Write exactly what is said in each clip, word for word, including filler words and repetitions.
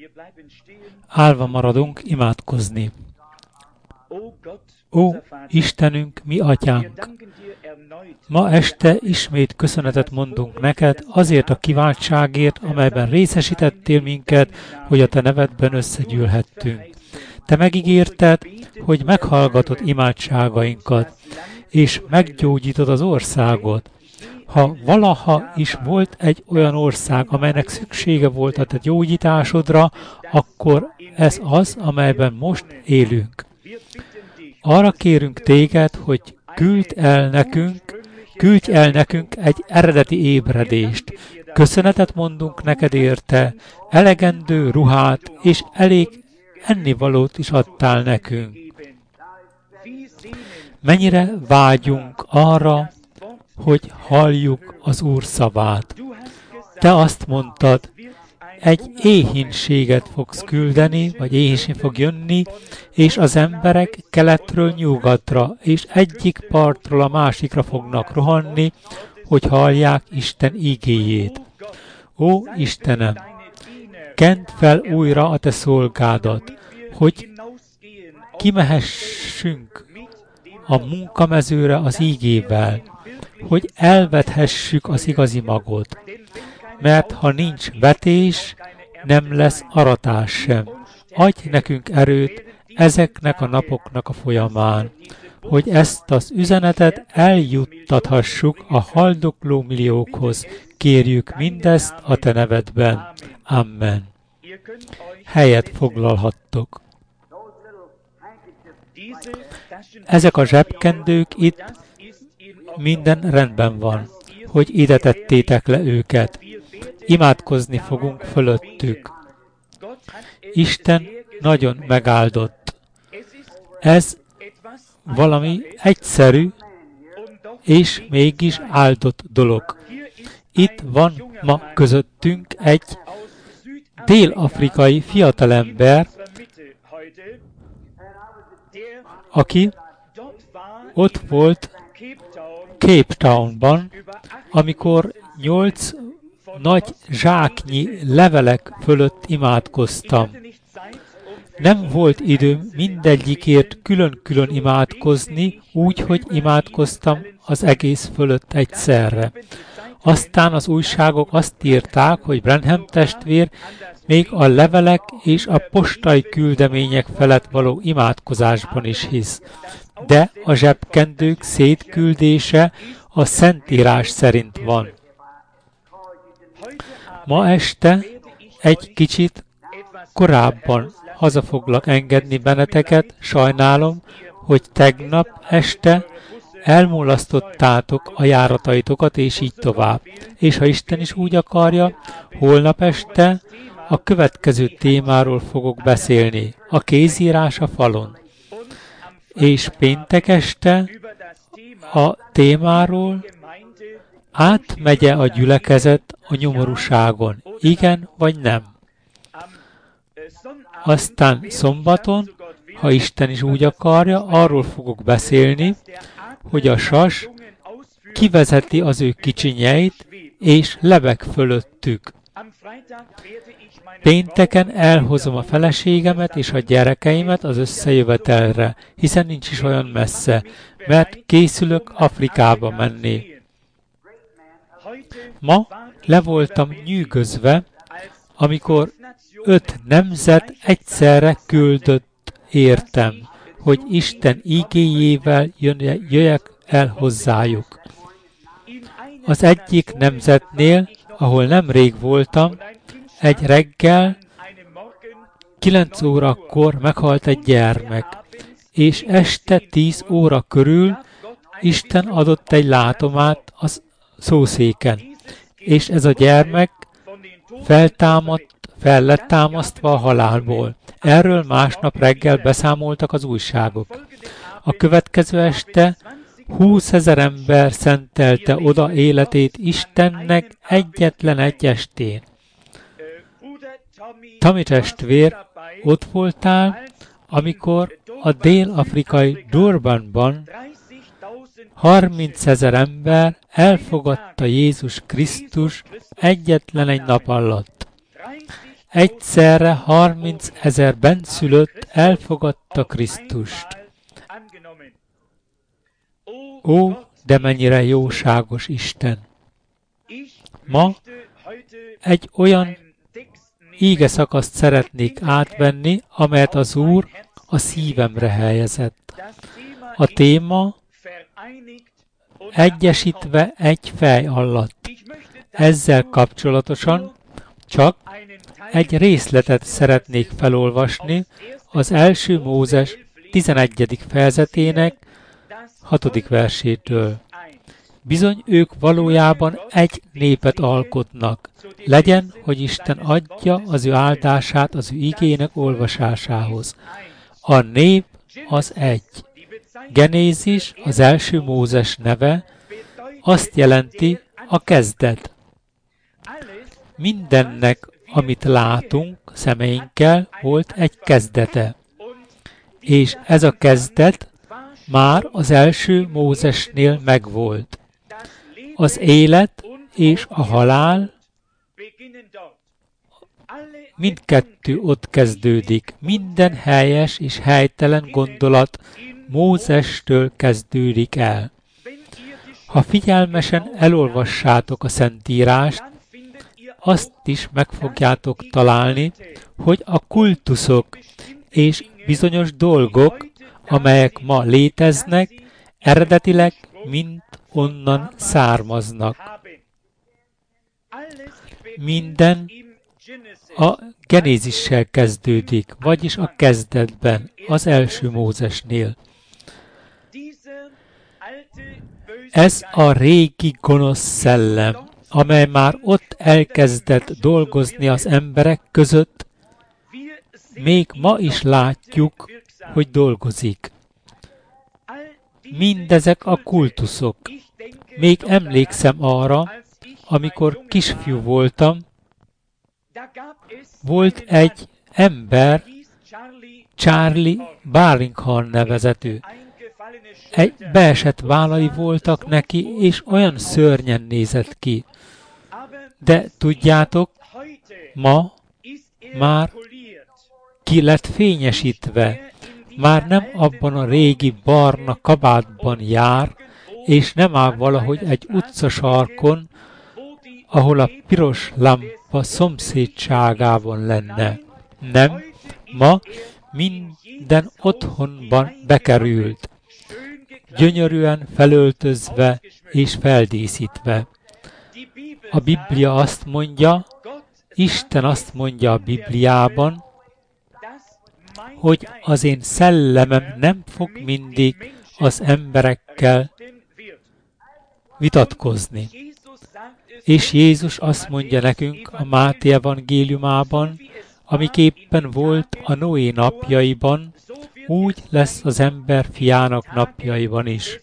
Állva maradunk imádkozni. Ó, Istenünk, mi atyánk! Ma este ismét köszönetet mondunk neked azért a kiváltságért, amelyben részesítettél minket, hogy a te nevedben összegyűlhettünk. Te megígérted, hogy meghallgatod imádságainkat, és meggyógyítod az országot. Ha valaha is volt egy olyan ország, amelynek szüksége volt a te gyógyításodra, akkor ez az, amelyben most élünk. Arra kérünk téged, hogy küld el nekünk, küldj el nekünk egy eredeti ébredést. Köszönetet mondunk neked érte, elegendő ruhát és elég ennivalót is adtál nekünk. Mennyire vágyunk arra, hogy halljuk az Úr szavát. Te azt mondtad, egy éhínséget fogsz küldeni, vagy éhínség fog jönni, és az emberek keletről nyugatra, és egyik partról a másikra fognak rohanni, hogy hallják Isten ígéjét. Ó, Istenem, kend fel újra a te szolgádat, hogy kimehessünk a munkamezőre az ígével, hogy elvethessük az igazi magot. Mert ha nincs vetés, nem lesz aratás sem. Adj nekünk erőt ezeknek a napoknak a folyamán, hogy ezt az üzenetet eljuttathassuk a haldokló milliókhoz. Kérjük mindezt a te nevedben. Amen. Helyet foglalhattok. Ezek a zsebkendők itt minden rendben van, hogy ide tettétek le őket. Imádkozni fogunk fölöttük. Isten nagyon megáldott. Ez valami egyszerű és mégis áldott dolog. Itt van ma közöttünk egy dél-afrikai fiatalember, aki ott volt Cape Townban, amikor nyolc nagy zsáknyi levelek fölött imádkoztam. Nem volt időm mindegyikért külön-külön imádkozni, úgy, hogy imádkoztam az egész fölött egyszerre. Aztán az újságok azt írták, hogy Branham testvér még a levelek és a postai küldemények felett való imádkozásban is hisz. De a zsebkendők szétküldése a Szentírás szerint van. Ma este egy kicsit korábban haza foglak engedni benneteket, sajnálom, hogy tegnap este elmulasztottátok a járataitokat, és így tovább. És ha Isten is úgy akarja, holnap este a következő témáról fogok beszélni, a kézírás a falon. És péntek este a témáról átmegye a gyülekezet a nyomorúságon, igen vagy nem. Aztán szombaton, ha Isten is úgy akarja, arról fogok beszélni, hogy a sas kivezeti az ő kicsinyeit, és lebeg fölöttük. Pénteken elhozom a feleségemet és a gyerekeimet az összejövetelre, hiszen nincs is olyan messze, mert készülök Afrikába menni. Ma le voltam nyűgözve, amikor öt nemzet egyszerre küldött értem, hogy Isten ígéjével jöjjek el hozzájuk. Az egyik nemzetnél, ahol nemrég voltam, egy reggel, kilenc órakor meghalt egy gyermek, és este tíz óra körül Isten adott egy látomát a szószéken, és ez a gyermek feltámadt, fel lett támasztva a halálból. Erről másnap reggel beszámoltak az újságok. A következő este húszezer ember szentelte oda életét Istennek egyetlen egy estén. Tommy testvér, ott voltál, amikor a dél-afrikai Durbanban harmincezer ember elfogadta Jézus Krisztus egyetlen egy nap alatt. egyszerre harmincezer benszülött elfogadta Krisztust. Ó, de mennyire jóságos Isten! Ma egy olyan íge szakaszt szeretnék átvenni, amelyet az Úr a szívemre helyezett. A téma egyesítve egy fej alatt. Ezzel kapcsolatosan csak egy részletet szeretnék felolvasni az első Mózes tizenegyedik fejezetének hatodik versétől. Bizony ők valójában egy népet alkotnak. Legyen, hogy Isten adja az ő áldását az ő igének olvasásához. A nép az egy. Genézis, az első Mózes neve, azt jelenti a kezdet. Mindennek, amit látunk szemeinkkel, volt egy kezdete. És ez a kezdet már az első Mózesnél megvolt. Az élet és a halál mindkettő ott kezdődik. Minden helyes és helytelen gondolat Mózestől kezdődik el. Ha figyelmesen elolvassátok a Szentírást, azt is meg fogjátok találni, hogy a kultuszok és bizonyos dolgok, amelyek ma léteznek, eredetileg mind onnan származnak. Minden a Genézissel kezdődik, vagyis a kezdetben, az első Mózesnél. Ez a régi gonosz szellem, amely már ott elkezdett dolgozni az emberek között, még ma is látjuk, hogy dolgozik. Mindezek a kultuszok. Még emlékszem arra, amikor kisfiú voltam, volt egy ember, Charlie Barlingham nevezetű. Egy beesett vállai voltak neki, és olyan szörnyen nézett ki. De tudjátok, ma már ki lett fényesítve, már nem abban a régi barna kabátban jár, és nem áll valahogy egy utcasarkon, ahol a piros lámpa szomszédságában lenne. Nem, ma minden otthonban bekerült, gyönyörűen felöltözve és feldíszítve. A Biblia azt mondja, Isten azt mondja a Bibliában, hogy az én szellemem nem fog mindig az emberekkel vitatkozni. És Jézus azt mondja nekünk a Máté evangéliumában, amiképpen volt a Noé napjaiban, úgy lesz az ember fiának napjaiban is.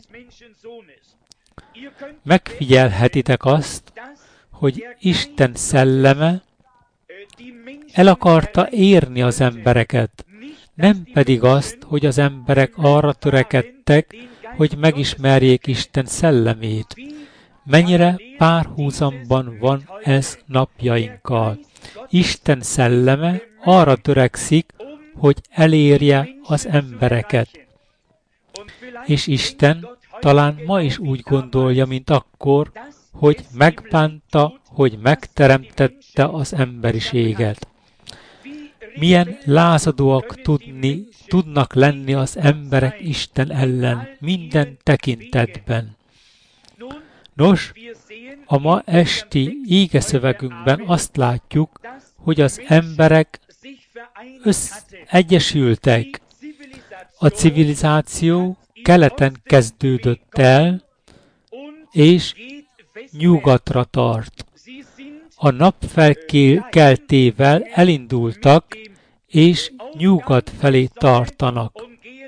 Megfigyelhetitek azt, hogy Isten szelleme el akarta érni az embereket, nem pedig azt, hogy az emberek arra törekedtek, hogy megismerjék Isten szellemét. Mennyire párhuzamban van ez napjainkkal. Isten szelleme arra törekszik, hogy elérje az embereket. És Isten talán ma is úgy gondolja, mint akkor, hogy megbánta, hogy megteremtette az emberiséget. Milyen lázadóak tudni, tudnak lenni az emberek Isten ellen minden tekintetben. Nos, a ma esti ígeszövegünkben azt látjuk, hogy az emberek össz egyesültek. A civilizáció keleten kezdődött el, és nyugatra tart. A nap felkeltével elindultak, és nyugat felé tartanak.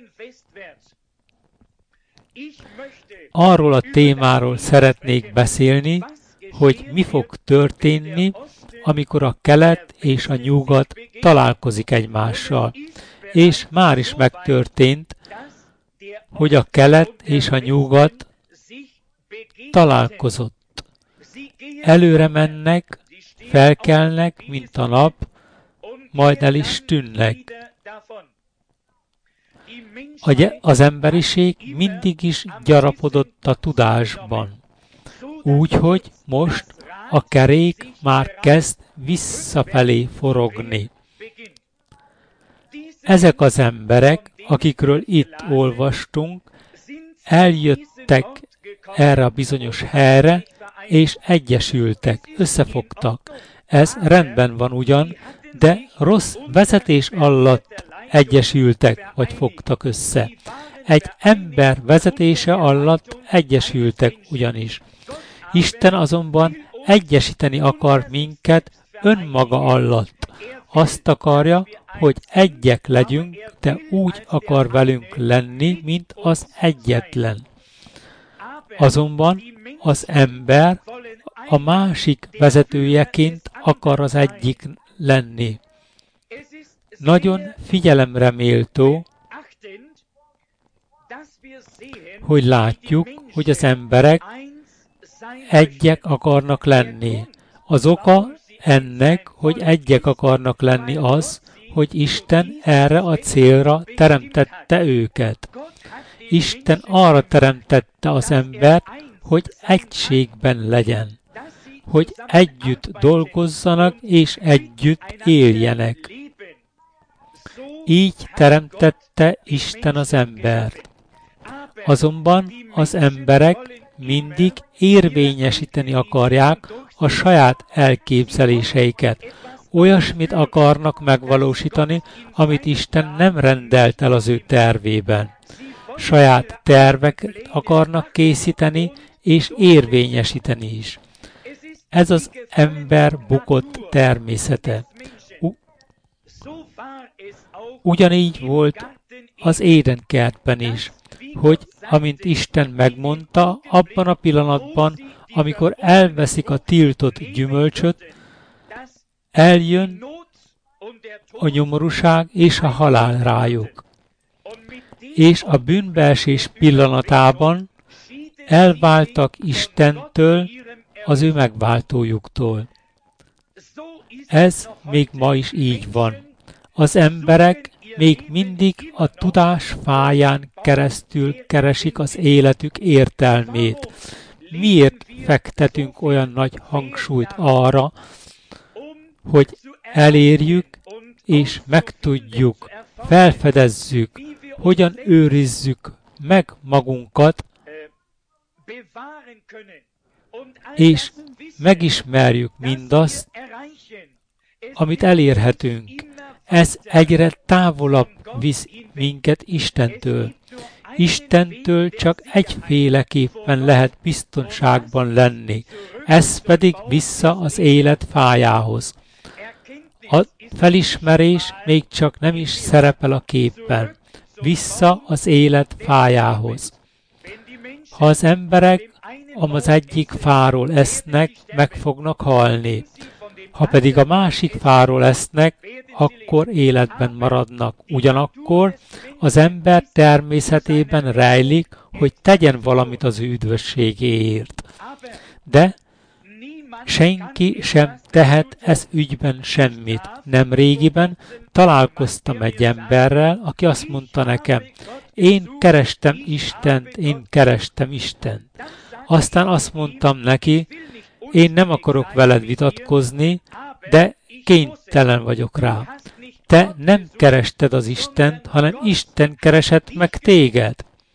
Arról a témáról szeretnék beszélni, hogy mi fog történni, amikor a kelet és a nyugat találkozik egymással. És már is megtörtént, hogy a kelet és a nyugat találkozott. Előre mennek, felkelnek, mint a nap, majd el is tűnnek. Az emberiség mindig is gyarapodott a tudásban, úgyhogy most a kerék már kezd visszafelé forogni. Ezek az emberek, akikről itt olvastunk, eljöttek erre a bizonyos helyre, és egyesültek, összefogtak. Ez rendben van ugyan, de rossz vezetés alatt egyesültek, vagy fogtak össze. Egy ember vezetése alatt egyesültek ugyanis. Isten azonban egyesíteni akar minket önmaga alatt. Azt akarja, hogy egyek legyünk, de úgy akar velünk lenni, mint az egyetlen. Azonban az ember a másik vezetőjeként akar az egyik lenni. Nagyon figyelemre méltó, hogy látjuk, hogy az emberek egyek akarnak lenni. Az oka ennek, hogy egyek akarnak lenni az, hogy Isten erre a célra teremtette őket. Isten arra teremtette az embert, hogy egységben legyen, hogy együtt dolgozzanak és együtt éljenek. Így teremtette Isten az embert. Azonban az emberek mindig érvényesíteni akarják a saját elképzeléseiket. Olyasmit akarnak megvalósítani, amit Isten nem rendelt el az ő tervében. Saját terveket akarnak készíteni és érvényesíteni is. Ez az ember bukott természete. U- Ugyanígy volt az Édenkertben is, hogy amint Isten megmondta, abban a pillanatban, amikor elveszik a tiltott gyümölcsöt, eljön a nyomorúság és a halál rájuk. És a bűnbeesés pillanatában elváltak Istentől, az ő megváltójuktól. Ez még ma is így van. Az emberek még mindig a tudás fáján keresztül keresik az életük értelmét. Miért fektetünk olyan nagy hangsúlyt arra, hogy elérjük és megtudjuk, felfedezzük, hogyan őrizzük meg magunkat, és megismerjük mindazt, amit elérhetünk. Ez egyre távolabb visz minket Istentől. Istentől csak egyféleképpen lehet biztonságban lenni, ez pedig vissza az élet fájához. A felismerés még csak nem is szerepel a képben, vissza az élet fájához. Ha az emberek az egyik fáról esznek, meg fognak halni. Ha pedig a másik fáról esznek, akkor életben maradnak. Ugyanakkor az ember természetében rejlik, hogy tegyen valamit az üdvösségéért. De senki sem tehet ez ügyben semmit. Nemrégiben találkoztam egy emberrel, aki azt mondta nekem, én kerestem Istent, én kerestem Istent. Aztán azt mondtam neki, én nem akarok veled vitatkozni, de kénytelen vagyok rá. Te nem kerested az Istent, hanem Isten keresett meg téged.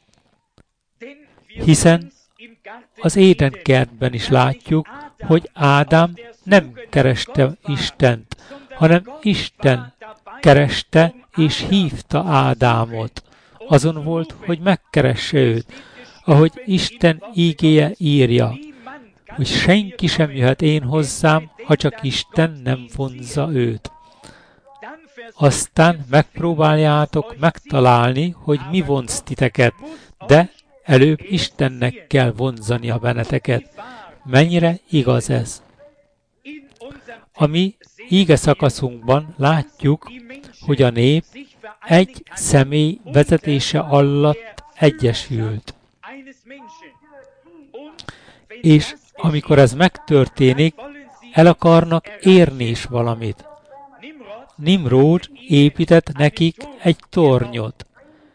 Hiszen az Édenkertben is látjuk, hogy Ádám nem kereste Istent, hanem Isten kereste és hívta Ádámot. Azon volt, hogy megkeresse őt, ahogy Isten ígéje írja, hogy senki sem jöhet én hozzám, ha csak Isten nem vonzza őt. Aztán megpróbáljátok megtalálni, hogy mi vonz titeket, de előbb Istennek kell vonzani a benneteket. Mennyire igaz ez? A mi íge szakaszunkban látjuk, hogy a nép egy személy vezetése alatt egyesült. És amikor ez megtörténik, el akarnak érni is valamit. Nimród épített nekik egy tornyot.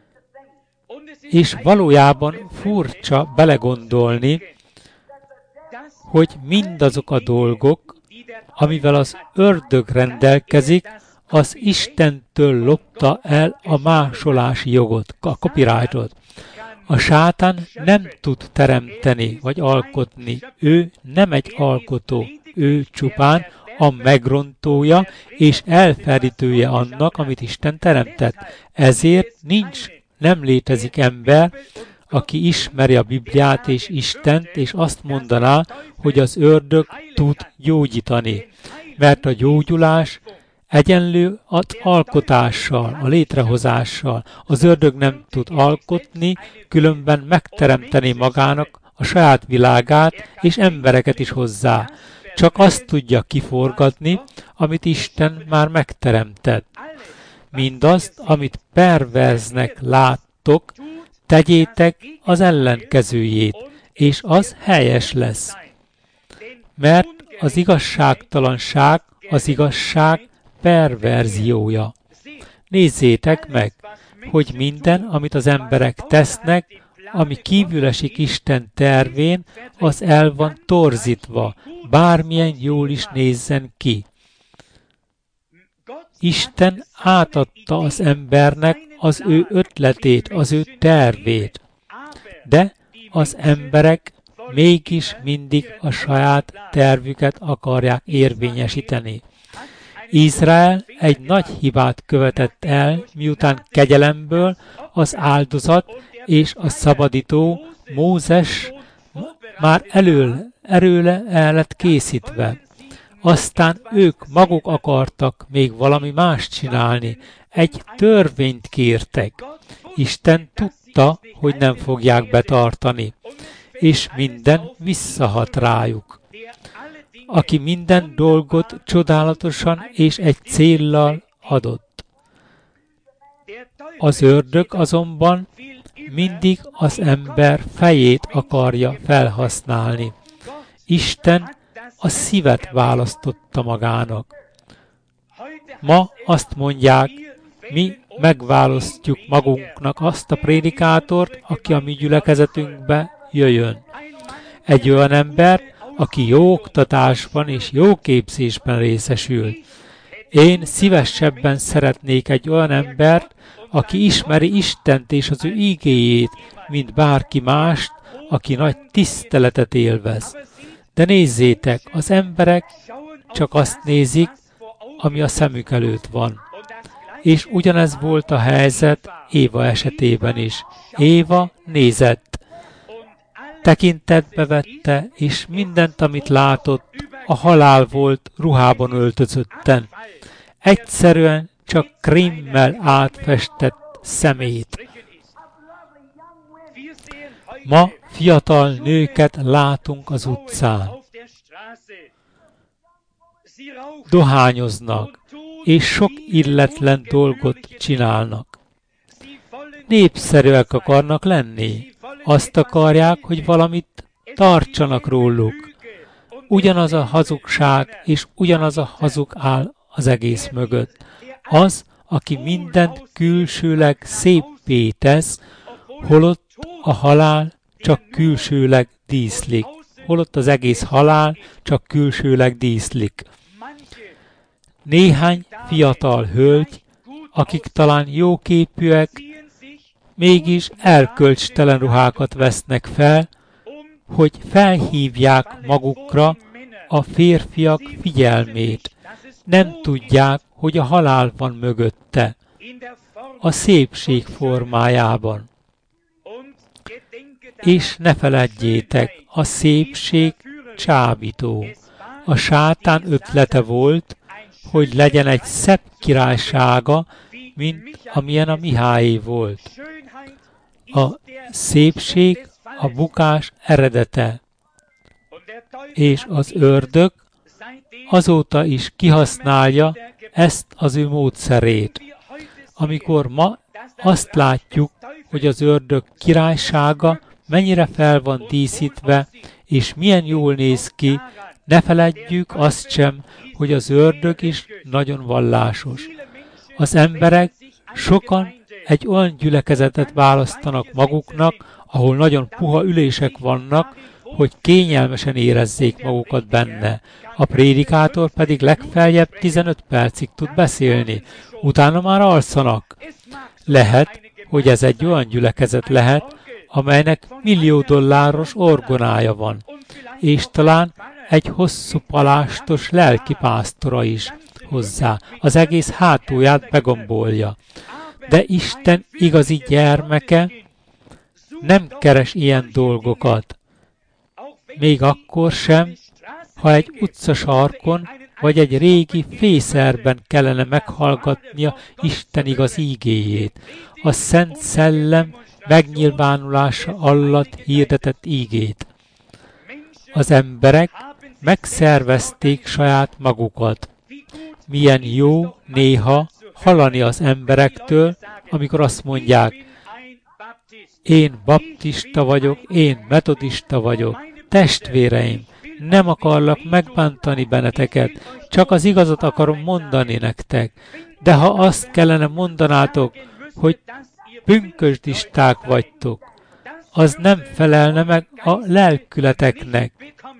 És valójában furcsa belegondolni, hogy mindazok a dolgok, amivel az ördög rendelkezik, az Istentől lopta el a másolási jogot, a copyrightot. A sátán nem tud teremteni vagy alkotni. Ő nem egy alkotó. Ő csupán a megrontója és elferdítője annak, amit Isten teremtett. Ezért nincs, nem létezik ember, aki ismeri a Bibliát és Istent, és azt mondaná, hogy az ördög tud gyógyítani. Mert a gyógyulás egyenlő az alkotással, a létrehozással. Az ördög nem tud alkotni, különben megteremteni magának a saját világát, és embereket is hozzá. Csak azt tudja kiforgatni, amit Isten már megteremtett. Mindazt, amit perverznek láttok, tegyétek az ellenkezőjét, és az helyes lesz. Mert az igazságtalanság az igazság perverziója. Nézzétek meg, hogy minden, amit az emberek tesznek, ami kívül esik Isten tervén, az el van torzítva, bármilyen jól is nézzen ki. Isten átadta az embernek az ő ötletét, az ő tervét, de az emberek mégis mindig a saját tervüket akarják érvényesíteni. Izrael egy nagy hibát követett el, miután kegyelemből az áldozat és a szabadító Mózes már elől, erőle el lett készítve. Aztán ők maguk akartak még valami más csinálni, egy törvényt kértek. Isten tudta, hogy nem fogják betartani, és minden visszahat rájuk. Aki minden dolgot csodálatosan és egy céllal adott. Az ördög azonban mindig az ember fejét akarja felhasználni. Isten a szívet választotta magának. Ma azt mondják, mi megválasztjuk magunknak azt a prédikátort, aki a mi gyülekezetünkbe jöjjön. Egy olyan ember, aki jó oktatásban és jó képzésben részesül. Én szívesebben szeretnék egy olyan embert, aki ismeri Istent és az ő ígéjét, mint bárki mást, aki nagy tiszteletet élvez. De nézzétek, az emberek csak azt nézik, ami a szemük előtt van. És ugyanez volt a helyzet Éva esetében is. Éva nézett, tekintetbe vette, és mindent, amit látott, a halál volt ruhában öltözötten. Egyszerűen csak krémmel átfestett szemét. Ma fiatal nőket látunk az utcán. Dohányoznak, és sok illetlen dolgot csinálnak. Népszerűek akarnak lenni. Azt akarják, hogy valamit tartsanak róluk. Ugyanaz a hazugság, és ugyanaz a hazug áll az egész mögött. Az, aki mindent külsőleg széppé tesz, holott a halál csak külsőleg díszlik. Holott az egész halál csak külsőleg díszlik. Néhány fiatal hölgy, akik talán jóképűek, mégis erkölcstelen ruhákat vesznek fel, hogy felhívják magukra a férfiak figyelmét. Nem tudják, hogy a halál van mögötte, a szépség formájában. És ne feledjétek, a szépség csábító. A sátán ötlete volt, hogy legyen egy szebb királysága, mint amilyen a Mihályé volt. A szépség a bukás eredete, és az ördög azóta is kihasználja ezt az ő módszerét. Amikor ma azt látjuk, hogy az ördög királysága mennyire fel van díszítve, és milyen jól néz ki, ne feledjük azt sem, hogy az ördög is nagyon vallásos. Az emberek sokan egy olyan gyülekezetet választanak maguknak, ahol nagyon puha ülések vannak, hogy kényelmesen érezzék magukat benne. A prédikátor pedig legfeljebb tizenöt percig tud beszélni, utána már alszanak. Lehet, hogy ez egy olyan gyülekezet lehet, amelynek millió dolláros orgonája van, és talán egy hosszú palástos lelkipásztora is hozzá, az egész hátulját begombolja. De Isten igazi gyermeke nem keres ilyen dolgokat, még akkor sem, ha egy utcasarkon vagy egy régi fészerben kellene meghallgatnia Isten igaz ígéjét, a Szent Szellem megnyilvánulása alatt hirdetett ígét. Az emberek megszervezték saját magukat. Milyen jó néha hallani az emberektől, amikor azt mondják, én baptista vagyok, én metodista vagyok, testvéreim, nem akarlak megbántani benneteket, csak az igazat akarom mondani nektek. De ha azt kellene mondanátok, hogy pünkösdisták vagytok, az nem felelne meg a lelkületeknek.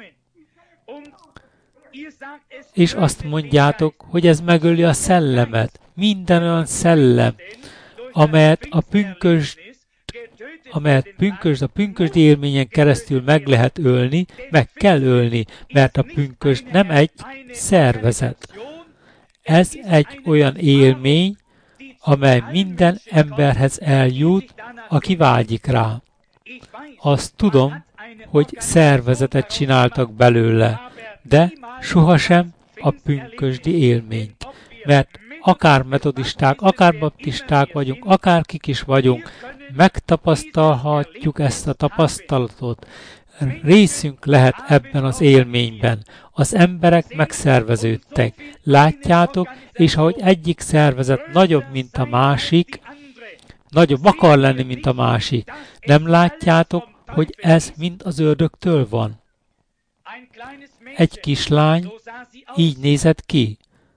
És azt mondjátok, hogy ez megöli a szellemet, minden olyan szellem, amelyet a pünkösd, amelyet pünkösd, a pünkösdi élményen keresztül meg lehet ölni, meg kell ölni, mert a pünkösd nem egy szervezet. Ez egy olyan élmény, amely minden emberhez eljut, aki vágyik rá. Azt tudom, hogy szervezetet csináltak belőle, de sohasem a pünkösdi élményt. Mert akár metodisták, akár baptisták vagyunk, akár kik is vagyunk, megtapasztalhatjuk ezt a tapasztalatot. Részünk lehet ebben az élményben. Az emberek megszerveződtek. Látjátok, és ahogy egyik szervezet nagyobb, mint a másik, nagyobb akar lenni, mint a másik, nem látjátok, hogy ez mind az ördögtől van? Egy kislány így nézett ki.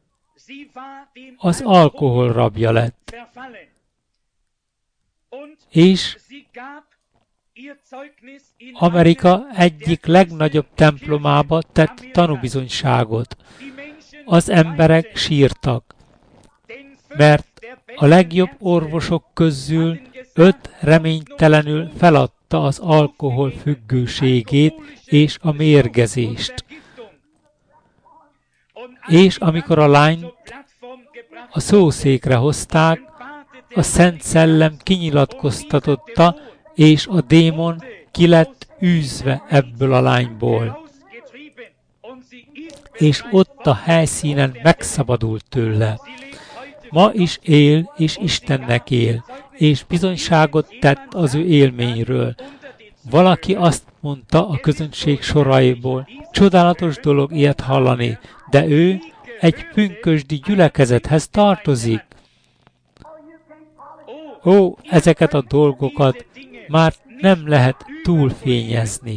Az alkohol rabja lett. És Amerika egyik legnagyobb templomába tett tanúbizonyságot. Az emberek sírtak, mert a legjobb orvosok közül öt reménytelenül feladta az alkohol függőségét és a mérgezést. És amikor a lányt a szószékre hozták, a Szent Szellem kinyilatkoztatotta, és a démon ki lett űzve ebből a lányból. És ott a helyszínen megszabadult tőle. Ma is él, és Istennek él, és bizonyságot tett az ő élményről. Valaki azt mondta a közönség soraiból, csodálatos dolog ilyet hallani, de ő egy pünkösdi gyülekezethez tartozik. Ó, ezeket a dolgokat már nem lehet túlfényezni.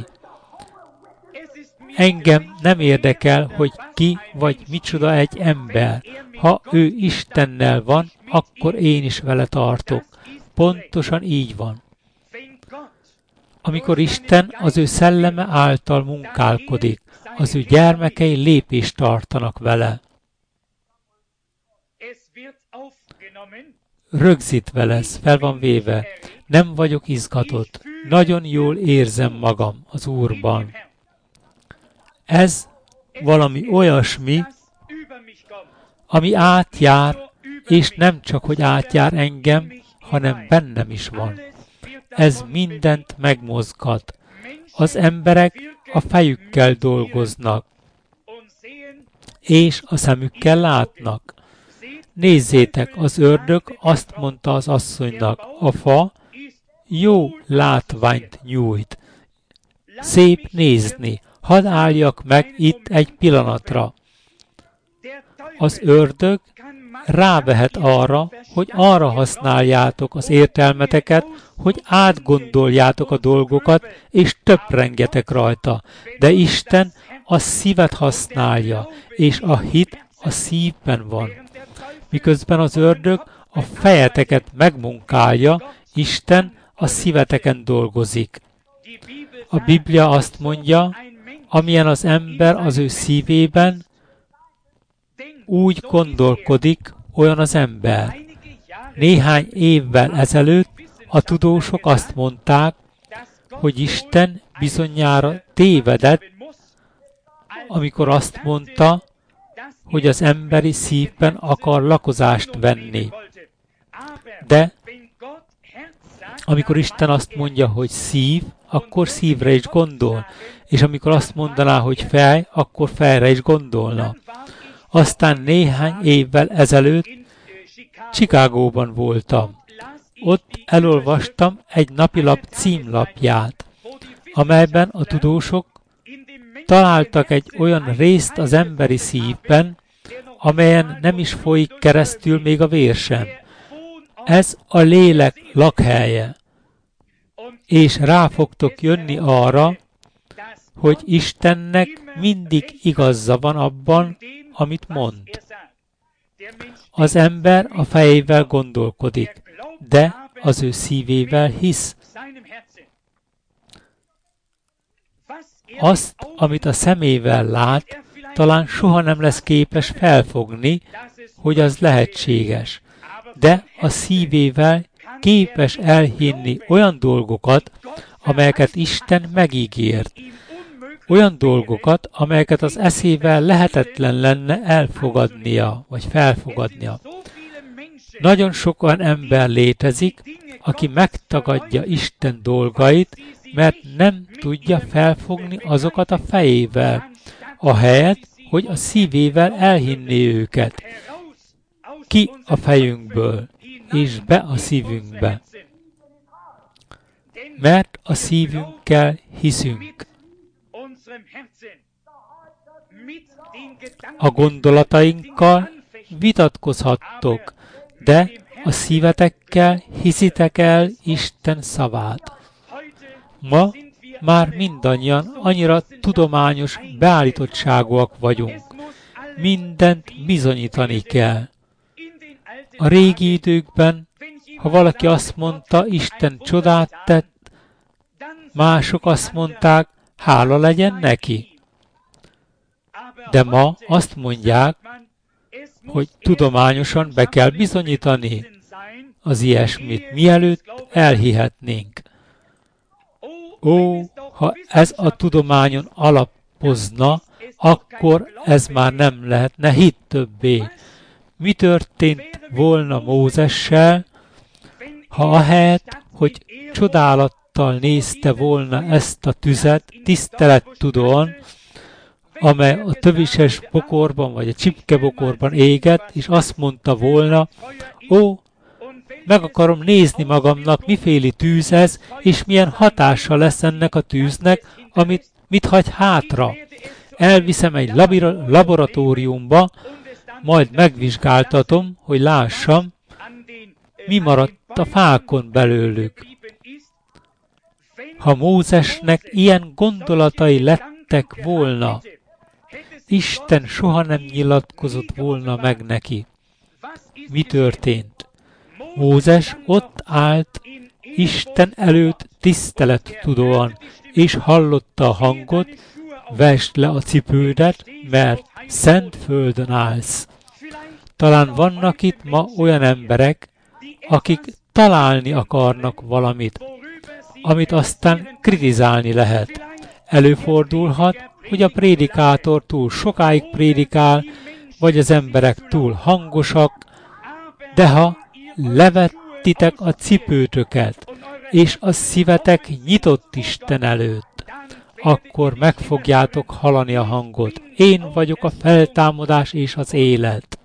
Engem nem érdekel, hogy ki vagy micsoda egy ember. Ha ő Istennel van, akkor én is vele tartok. Pontosan így van. Amikor Isten az ő szelleme által munkálkodik, az ő gyermekei lépést tartanak vele. Rögzítve lesz, fel van véve. Nem vagyok izgatott. Nagyon jól érzem magam az Úrban. Ez valami olyasmi, ami átjár, és nem csak, hogy átjár engem, hanem bennem is van. Ez mindent megmozgat. Az emberek a fejükkel dolgoznak, és a szemükkel látnak. Nézzétek, az ördög azt mondta az asszonynak, a fa jó látványt nyújt. Szép nézni, hadd álljak meg itt egy pillanatra. Az ördög rávehet arra, hogy arra használjátok az értelmeteket, hogy átgondoljátok a dolgokat, és töprengjetek rajta. De Isten a szívet használja, és a hit a szívben van. Miközben az ördög a fejeteket megmunkálja, Isten a szíveteken dolgozik. A Biblia azt mondja, amilyen az ember az ő szívében, úgy gondolkodik, olyan az ember. Néhány évvel ezelőtt a tudósok azt mondták, hogy Isten bizonyára tévedett, amikor azt mondta, hogy az emberi szívben akar lakozást venni. De amikor Isten azt mondja, hogy szív, akkor szívre is gondol, és amikor azt mondaná, hogy fej, akkor fejre is gondolna. Aztán néhány évvel ezelőtt Chicagóban voltam. Ott elolvastam egy napilap címlapját, amelyben a tudósok találtak egy olyan részt az emberi szívben, amelyen nem is folyik keresztül még a vér sem. Ez a lélek lakhelye. És rá fogtok jönni arra, hogy Istennek mindig igazza van abban, amit mond. Az ember a fejével gondolkodik, de az ő szívével hisz. Azt, amit a szemével lát, talán soha nem lesz képes felfogni, hogy az lehetséges. De a szívével képes elhinni olyan dolgokat, amelyeket Isten megígért. Olyan dolgokat, amelyeket az eszével lehetetlen lenne elfogadnia, vagy felfogadnia. Nagyon sok olyan ember létezik, aki megtagadja Isten dolgait, mert nem tudja felfogni azokat a fejével, ahelyett, hogy a szívével elhinné őket. Ki a fejünkből, és be a szívünkbe. Mert a szívünkkel hiszünk. A gondolatainkkal vitatkozhattok, de a szívetekkel hiszitek el Isten szavát. Ma már mindannyian annyira tudományos beállítottságúak vagyunk. Mindent bizonyítani kell. A régi időkben, ha valaki azt mondta, Isten csodát tett, mások azt mondták, hála legyen neki. De ma azt mondják, hogy tudományosan be kell bizonyítani az ilyesmit, mielőtt elhihetnénk. Ó, ha ez a tudományon alapozna, akkor ez már nem lehetne hit többé. Mi történt volna Mózessel, ha ahelyett, hogy csodálattal nézte volna ezt a tüzet, tisztelettudóan, amely a tövises bokorban vagy a csipkebokorban égett, és azt mondta volna, ó, meg akarom nézni magamnak, miféli tűz ez, és milyen hatása lesz ennek a tűznek, amit mit hagy hátra. Elviszem egy labira, laboratóriumba, majd megvizsgáltatom, hogy lássam, mi maradt a fákon belőlük. Ha Mózesnek ilyen gondolatai lettek volna, Isten soha nem nyilatkozott volna meg neki. Mi történt? Mózes ott állt Isten előtt tisztelettudóan, és hallotta a hangot, vesd le a cipődet, mert szent földön állsz. Talán vannak itt ma olyan emberek, akik találni akarnak valamit, amit aztán kritizálni lehet. Előfordulhat, hogy a prédikátor túl sokáig prédikál, vagy az emberek túl hangosak, de ha levettitek a cipőtöket, és a szívetek nyitott Isten előtt, akkor meg fogjátok hallani a hangot. Én vagyok a feltámadás és az élet.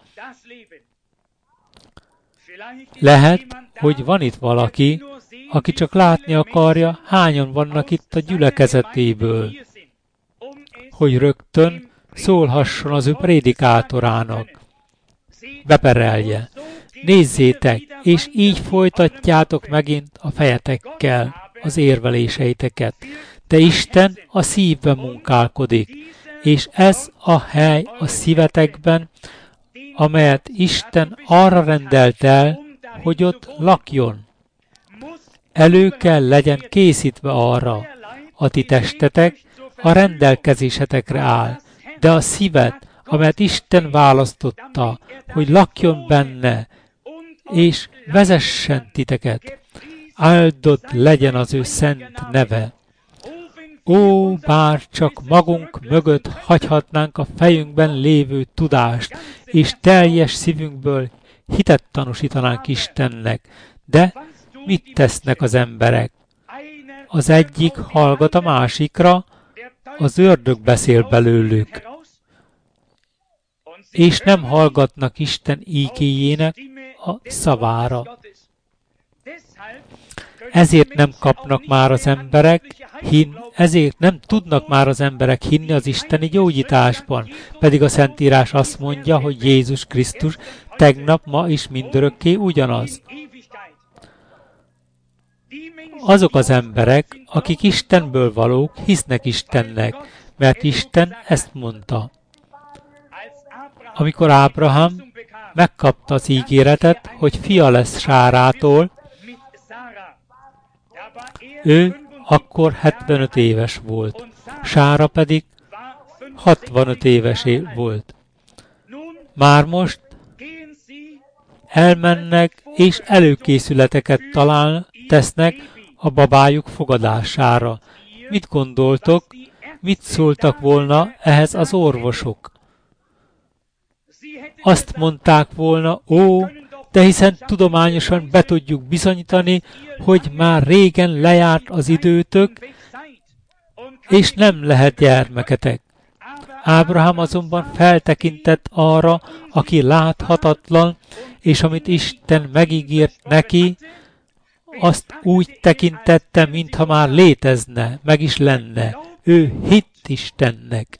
Lehet, hogy van itt valaki, aki csak látni akarja, hányan vannak itt a gyülekezetéből, hogy rögtön szólhasson az ő prédikátorának. Beperelje. Nézzétek, és így folytatjátok megint a fejetekkel az érveléseiteket. De Isten a szívben munkálkodik, És ez a hely a szívetekben, amelyet Isten arra rendelt el, hogy ott lakjon. Elő kell legyen készítve arra. A ti testetek a rendelkezésetekre áll, de a szíved, amelyet Isten választotta, hogy lakjon benne, és vezessen titeket, áldott legyen az ő szent neve. Ó, bár csak magunk mögött hagyhatnánk a fejünkben lévő tudást, és teljes szívünkből hitet tanúsítanánk Istennek. De mit tesznek az emberek? Az egyik hallgat a másikra, az ördög beszél belőlük, és nem hallgatnak Isten ígéjének a szavára. Ezért nem kapnak már az emberek, hin, ezért nem tudnak már az emberek hinni az isteni gyógyításban, pedig a Szentírás azt mondja, hogy Jézus Krisztus tegnap, ma és mindörökké ugyanaz. Azok az emberek, akik Istenből valók, hisznek Istennek, mert Isten ezt mondta. Amikor Ábrahám megkapta az ígéretet, hogy fia lesz Sárától, ő akkor hetvenöt éves volt, Sára pedig hatvanöt éves volt. Már most elmennek és előkészületeket talán tesznek a babájuk fogadására. Mit gondoltok, mit szóltak volna ehhez az orvosok? Azt mondták volna, ó, de hiszen tudományosan be tudjuk bizonyítani, hogy már régen lejárt az időtök, és nem lehet gyermeketek. Ábrahám azonban feltekintett arra, aki láthatatlan, és amit Isten megígért neki, azt úgy tekintette, mintha már létezne, meg is lenne. Ő hitt Istennek.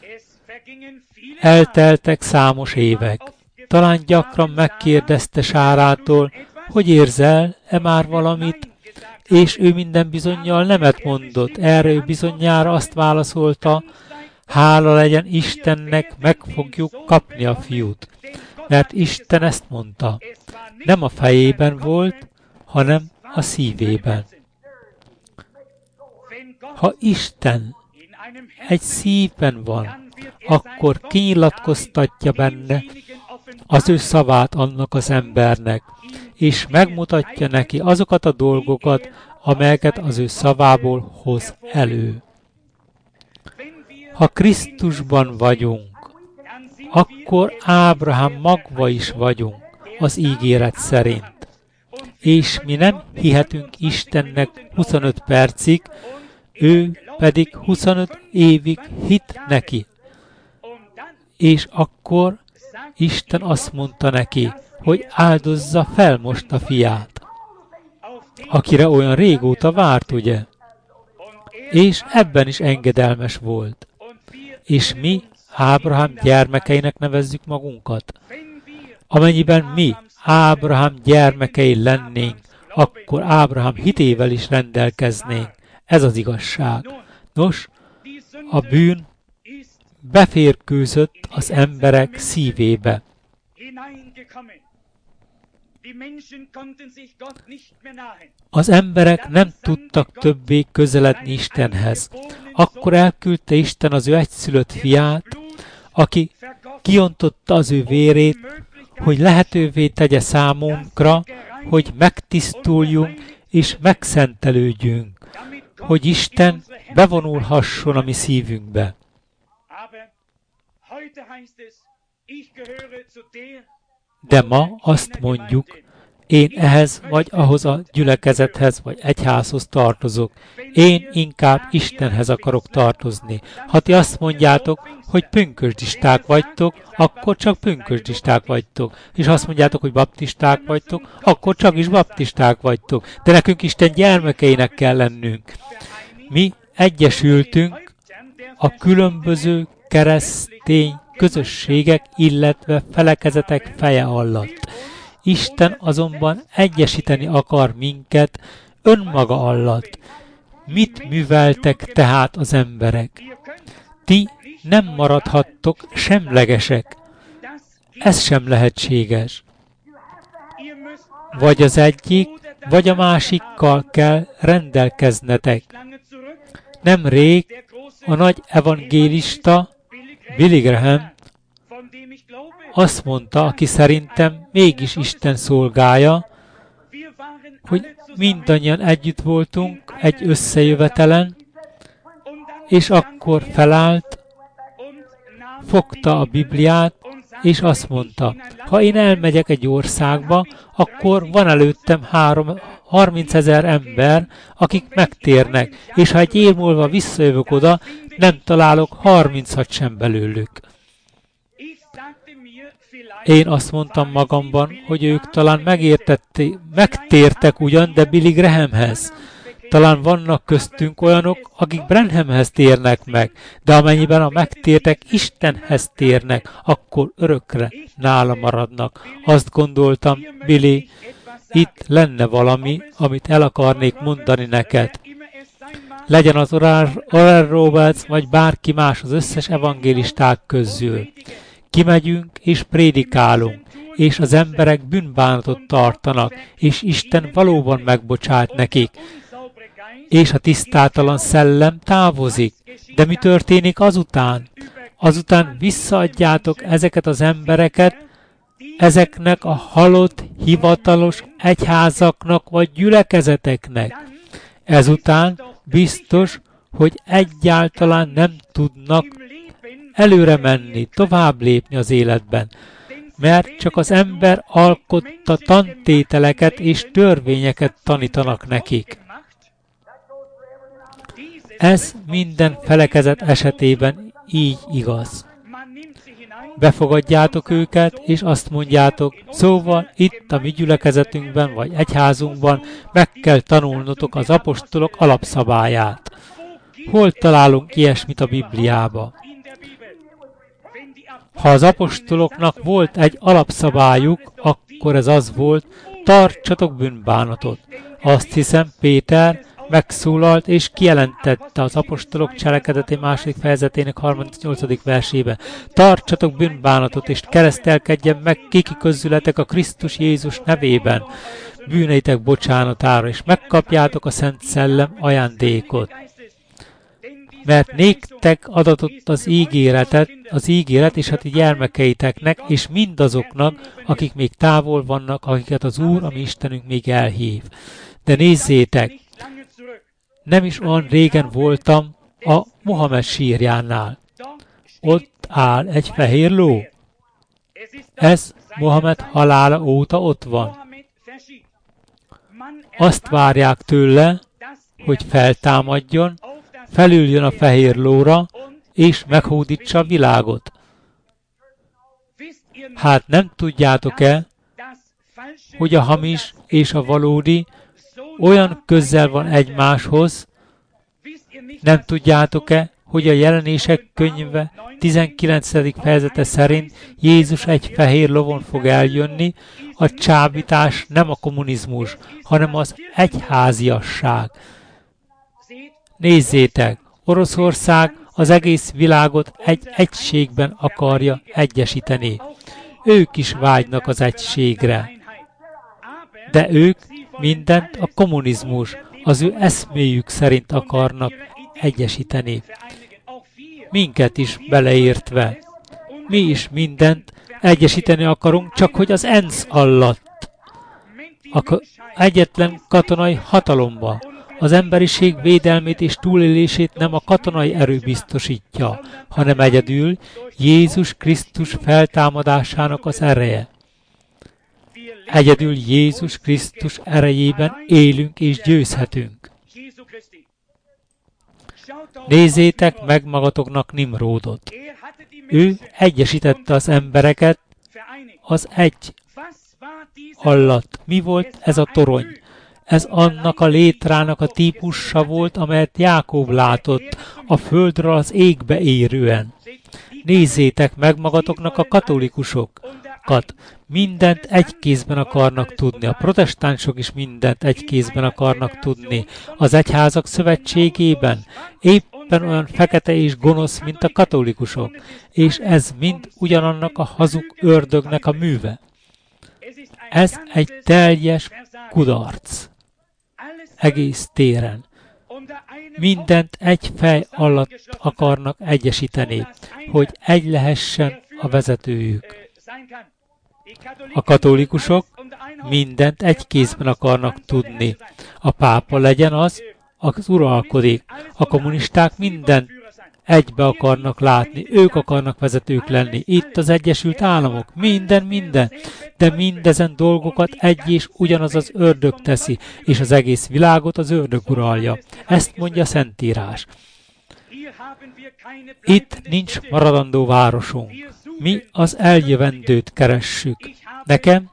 Elteltek számos évek. Talán gyakran megkérdezte Sárától, hogy érzel-e már valamit, és ő minden bizonnyal nemet mondott. Erre ő bizonyára azt válaszolta, hála legyen Istennek, meg fogjuk kapni a fiút. Mert Isten ezt mondta. Nem a fejében volt, hanem a szívében. Ha Isten egy szívben van, akkor kinyilatkoztatja benne az ő szavát annak az embernek, és megmutatja neki azokat a dolgokat, amelyeket az ő szavából hoz elő. Ha Krisztusban vagyunk, akkor Ábrahám magva is vagyunk az ígéret szerint. És mi nem hihetünk Istennek huszonöt percig, ő pedig huszonöt évig hit neki. És akkor Isten azt mondta neki, hogy áldozza fel most a fiát, akire olyan régóta várt, ugye? És ebben is engedelmes volt. És mi Ábrahám gyermekeinek nevezzük magunkat. Amennyiben mi Ábrahám gyermekei lennénk, akkor Ábrahám hitével is rendelkeznénk. Ez az igazság. Nos, a bűn beférkőzött az emberek szívébe. Az emberek nem tudtak többé közeledni Istenhez. Akkor elküldte Isten az ő egyszülött fiát, aki kiontotta az ő vérét, hogy lehetővé tegye számunkra, hogy megtisztuljunk és megszentelődjünk, hogy Isten bevonulhasson a mi szívünkbe. De ma azt mondjuk, én ehhez vagy ahhoz a gyülekezethez vagy egyházhoz tartozok. Én inkább Istenhez akarok tartozni. Ha ti azt mondjátok, hogy pünkösdisták vagytok, akkor csak pünkösdisták vagytok. És ha azt mondjátok, hogy baptisták vagytok, akkor csak is baptisták vagytok. De nekünk Isten gyermekeinek kell lennünk. Mi egyesültünk a különböző keresztény közösségek, illetve felekezetek feje alatt. Isten azonban egyesíteni akar minket önmaga alatt. Mit műveltek tehát az emberek? Ti Nem maradhattok semlegesek. Ez sem lehetséges. Vagy az egyik, vagy a másikkal kell rendelkeznetek. Nemrég a nagy evangélista Billy Graham azt mondta, aki szerintem mégis Isten szolgája, hogy mindannyian együtt voltunk egy összejövetelen, és akkor felállt, fogta a Bibliát, és azt mondta, ha én elmegyek egy országba, akkor van előttem három, harmincezer ember, akik megtérnek, és ha egy év múlva visszajövök oda, nem találok harmincat sem belőlük. Én azt mondtam magamban, hogy ők talán megértették, megtértek ugyan, de Billy Grahamhez. Talán vannak köztünk olyanok, akik Branhamhez térnek meg, de amennyiben a megtértek Istenhez térnek, akkor örökre nála maradnak. Azt gondoltam, Billy, itt lenne valami, amit el akarnék mondani neked. Legyen az Oral Roberts, vagy bárki más az összes evangélisták közül. Kimegyünk és prédikálunk, és az emberek bűnbánatot tartanak, és Isten valóban megbocsát nekik. És a tisztátalan szellem távozik. De mi történik azután? Azután visszaadjátok ezeket az embereket ezeknek a halott, hivatalos egyházaknak vagy gyülekezeteknek. Ezután biztos, hogy egyáltalán nem tudnak előre menni, tovább lépni az életben, mert csak az ember alkotta tantételeket és törvényeket tanítanak nekik. Ez minden felekezet esetében így igaz. Befogadjátok őket, és azt mondjátok, szóval itt a mi gyülekezetünkben vagy egyházunkban meg kell tanulnotok az apostolok alapszabályát. Hol találunk ilyesmit a Bibliába? Ha az apostoloknak volt egy alapszabályuk, akkor ez az volt, tartsatok bűnbánatot. Azt hiszem, Péter megszólalt és kijelentette az apostolok cselekedeti második fejezetének harmincnyolcadik versébe. Tartsatok bűnbánatot, és keresztelkedjen meg kiki közületek a Krisztus Jézus nevében, bűneitek bocsánatára, és megkapjátok a Szent Szellem ajándékot. Mert néktek adatott az ígéretet, az ígéret és a ti gyermekeiteknek, és mindazoknak, akik még távol vannak, akiket az Úr, ami Istenünk még elhív. De nézzétek, nem is olyan régen voltam a Mohamed sírjánál. Ott áll egy fehér ló. Ez Mohamed halála óta ott van. Azt várják tőle, hogy feltámadjon, felüljön a fehér lóra, és meghódítsa a világot. Hát nem tudjátok-e, hogy a hamis és a valódi olyan közel van egymáshoz? Nem tudjátok-e, hogy a Jelenések könyve tizenkilencedik fejezete szerint Jézus egy fehér lovon fog eljönni? A csábítás nem a kommunizmus, hanem az egyháziasság. Nézzétek, Oroszország az egész világot egy egységben akarja egyesíteni. Ők is vágynak az egységre. De ők mindent a kommunizmus, az ő eszméjük szerint akarnak egyesíteni. Minket is beleértve. Mi is mindent egyesíteni akarunk, csak hogy az ENSZ alatt. A egyetlen katonai hatalomba. Az emberiség védelmét és túlélését nem a katonai erő biztosítja, hanem egyedül Jézus Krisztus feltámadásának az ereje. Egyedül Jézus Krisztus erejében élünk és győzhetünk. Nézzétek meg magatoknak Nimródot. Ő egyesítette az embereket az egy alatt. Mi volt ez a torony? Ez annak a létrának a típusa volt, amelyet Jákob látott a földről az égbe érően. Nézzétek meg magatoknak a katolikusokat. Mindent egy kézben akarnak tudni. A protestánsok is mindent egy kézben akarnak tudni. Az egyházak szövetségében épp éppen olyan fekete és gonosz, mint a katolikusok, és ez mind ugyanannak a hazug ördögnek a műve. Ez egy teljes kudarc. Egész téren. Mindent egy fej alatt akarnak egyesíteni, hogy egy lehessen a vezetőjük. A katolikusok mindent egy kézben akarnak tudni. A pápa legyen az, az uralkodik. A kommunisták mindent egybe akarnak látni. Ők akarnak vezetők lenni. Itt az Egyesült Államok. Minden, minden. De mindezen dolgokat egy és ugyanaz az ördög teszi, és az egész világot az ördög uralja. Ezt mondja a Szentírás. Itt nincs maradandó városunk. Mi az eljövendőt keressük. Nekem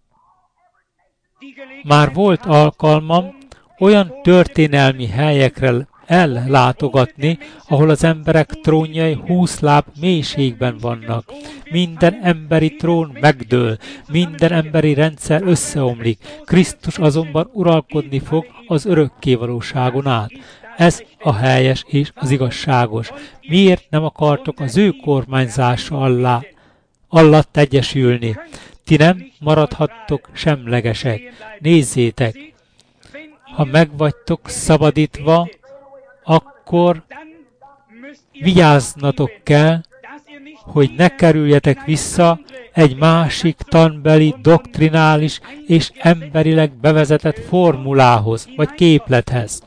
már volt alkalmam olyan történelmi helyekre ellátogatni, ahol az emberek trónjai húsz láb mélységben vannak. Minden emberi trón megdől, minden emberi rendszer összeomlik. Krisztus azonban uralkodni fog az örökkévalóságon át. Ez a helyes és az igazságos. Miért nem akartok az ő kormányzása alá, alatt egyesülni? Ti nem maradhattok semlegesek. Nézzétek, ha megvagytok szabadítva, akkor vigyázznatok kell, hogy ne kerüljetek vissza egy másik tanbeli, doktrinális és emberileg bevezetett formulához, vagy képlethez.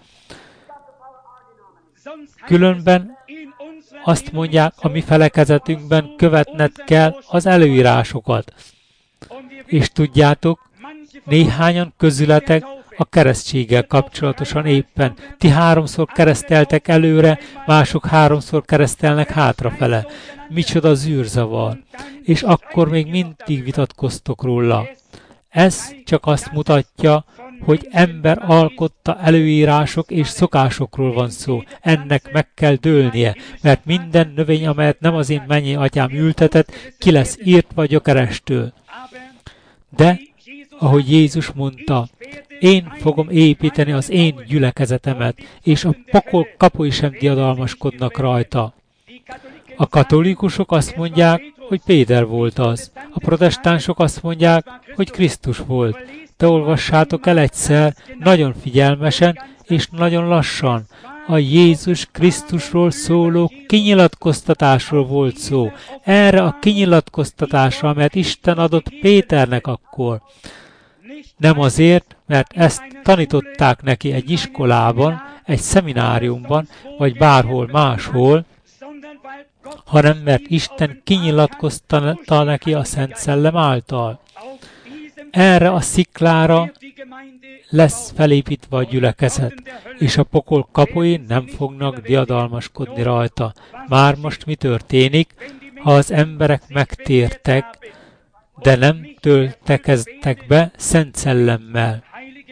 Különben azt mondják, a mi felekezetünkben követned kell az előírásokat. És tudjátok, néhányan közületek a keresztséggel kapcsolatosan éppen. Ti háromszor kereszteltek előre, mások háromszor keresztelnek hátrafele. Micsoda zűrzavar. És akkor még mindig vitatkoztok róla. Ez csak azt mutatja, hogy ember alkotta előírások és szokásokról van szó. Ennek meg kell dőlnie, mert minden növény, amelyet nem az én mennyi atyám ültetett, ki lesz írtva gyökerestől. De, ahogy Jézus mondta, én fogom építeni az én gyülekezetemet, és a pokol kapui sem diadalmaskodnak rajta. A katolikusok azt mondják, hogy Péter volt az. A protestánsok azt mondják, hogy Krisztus volt. De olvassátok el egyszer, nagyon figyelmesen és nagyon lassan. A Jézus Krisztusról szóló kinyilatkoztatásról volt szó. Erre a kinyilatkoztatásra, amelyet Isten adott Péternek akkor. Nem azért, mert ezt tanították neki egy iskolában, egy szemináriumban, vagy bárhol máshol, hanem mert Isten kinyilatkoztatta neki a Szent Szellem által. Erre a sziklára lesz felépítve a gyülekezet, és a pokol kapui nem fognak diadalmaskodni rajta. Már most mi történik, ha az emberek megtértek, de nem töltekeztek be Szent Szellemmel?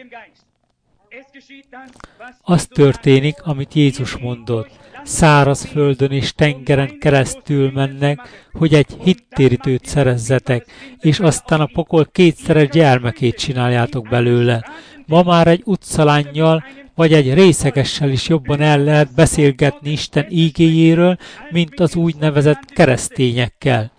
Az történik, amit Jézus mondott. Száraz földön és tengeren keresztül mennek, hogy egy hittérítőt szerezzetek, és aztán a pokol kétszeres gyermekét csináljátok belőle. Ma már egy utcalánnyal, vagy egy részegessel is jobban el lehet beszélgetni Isten ígéjéről, mint az úgynevezett keresztényekkel.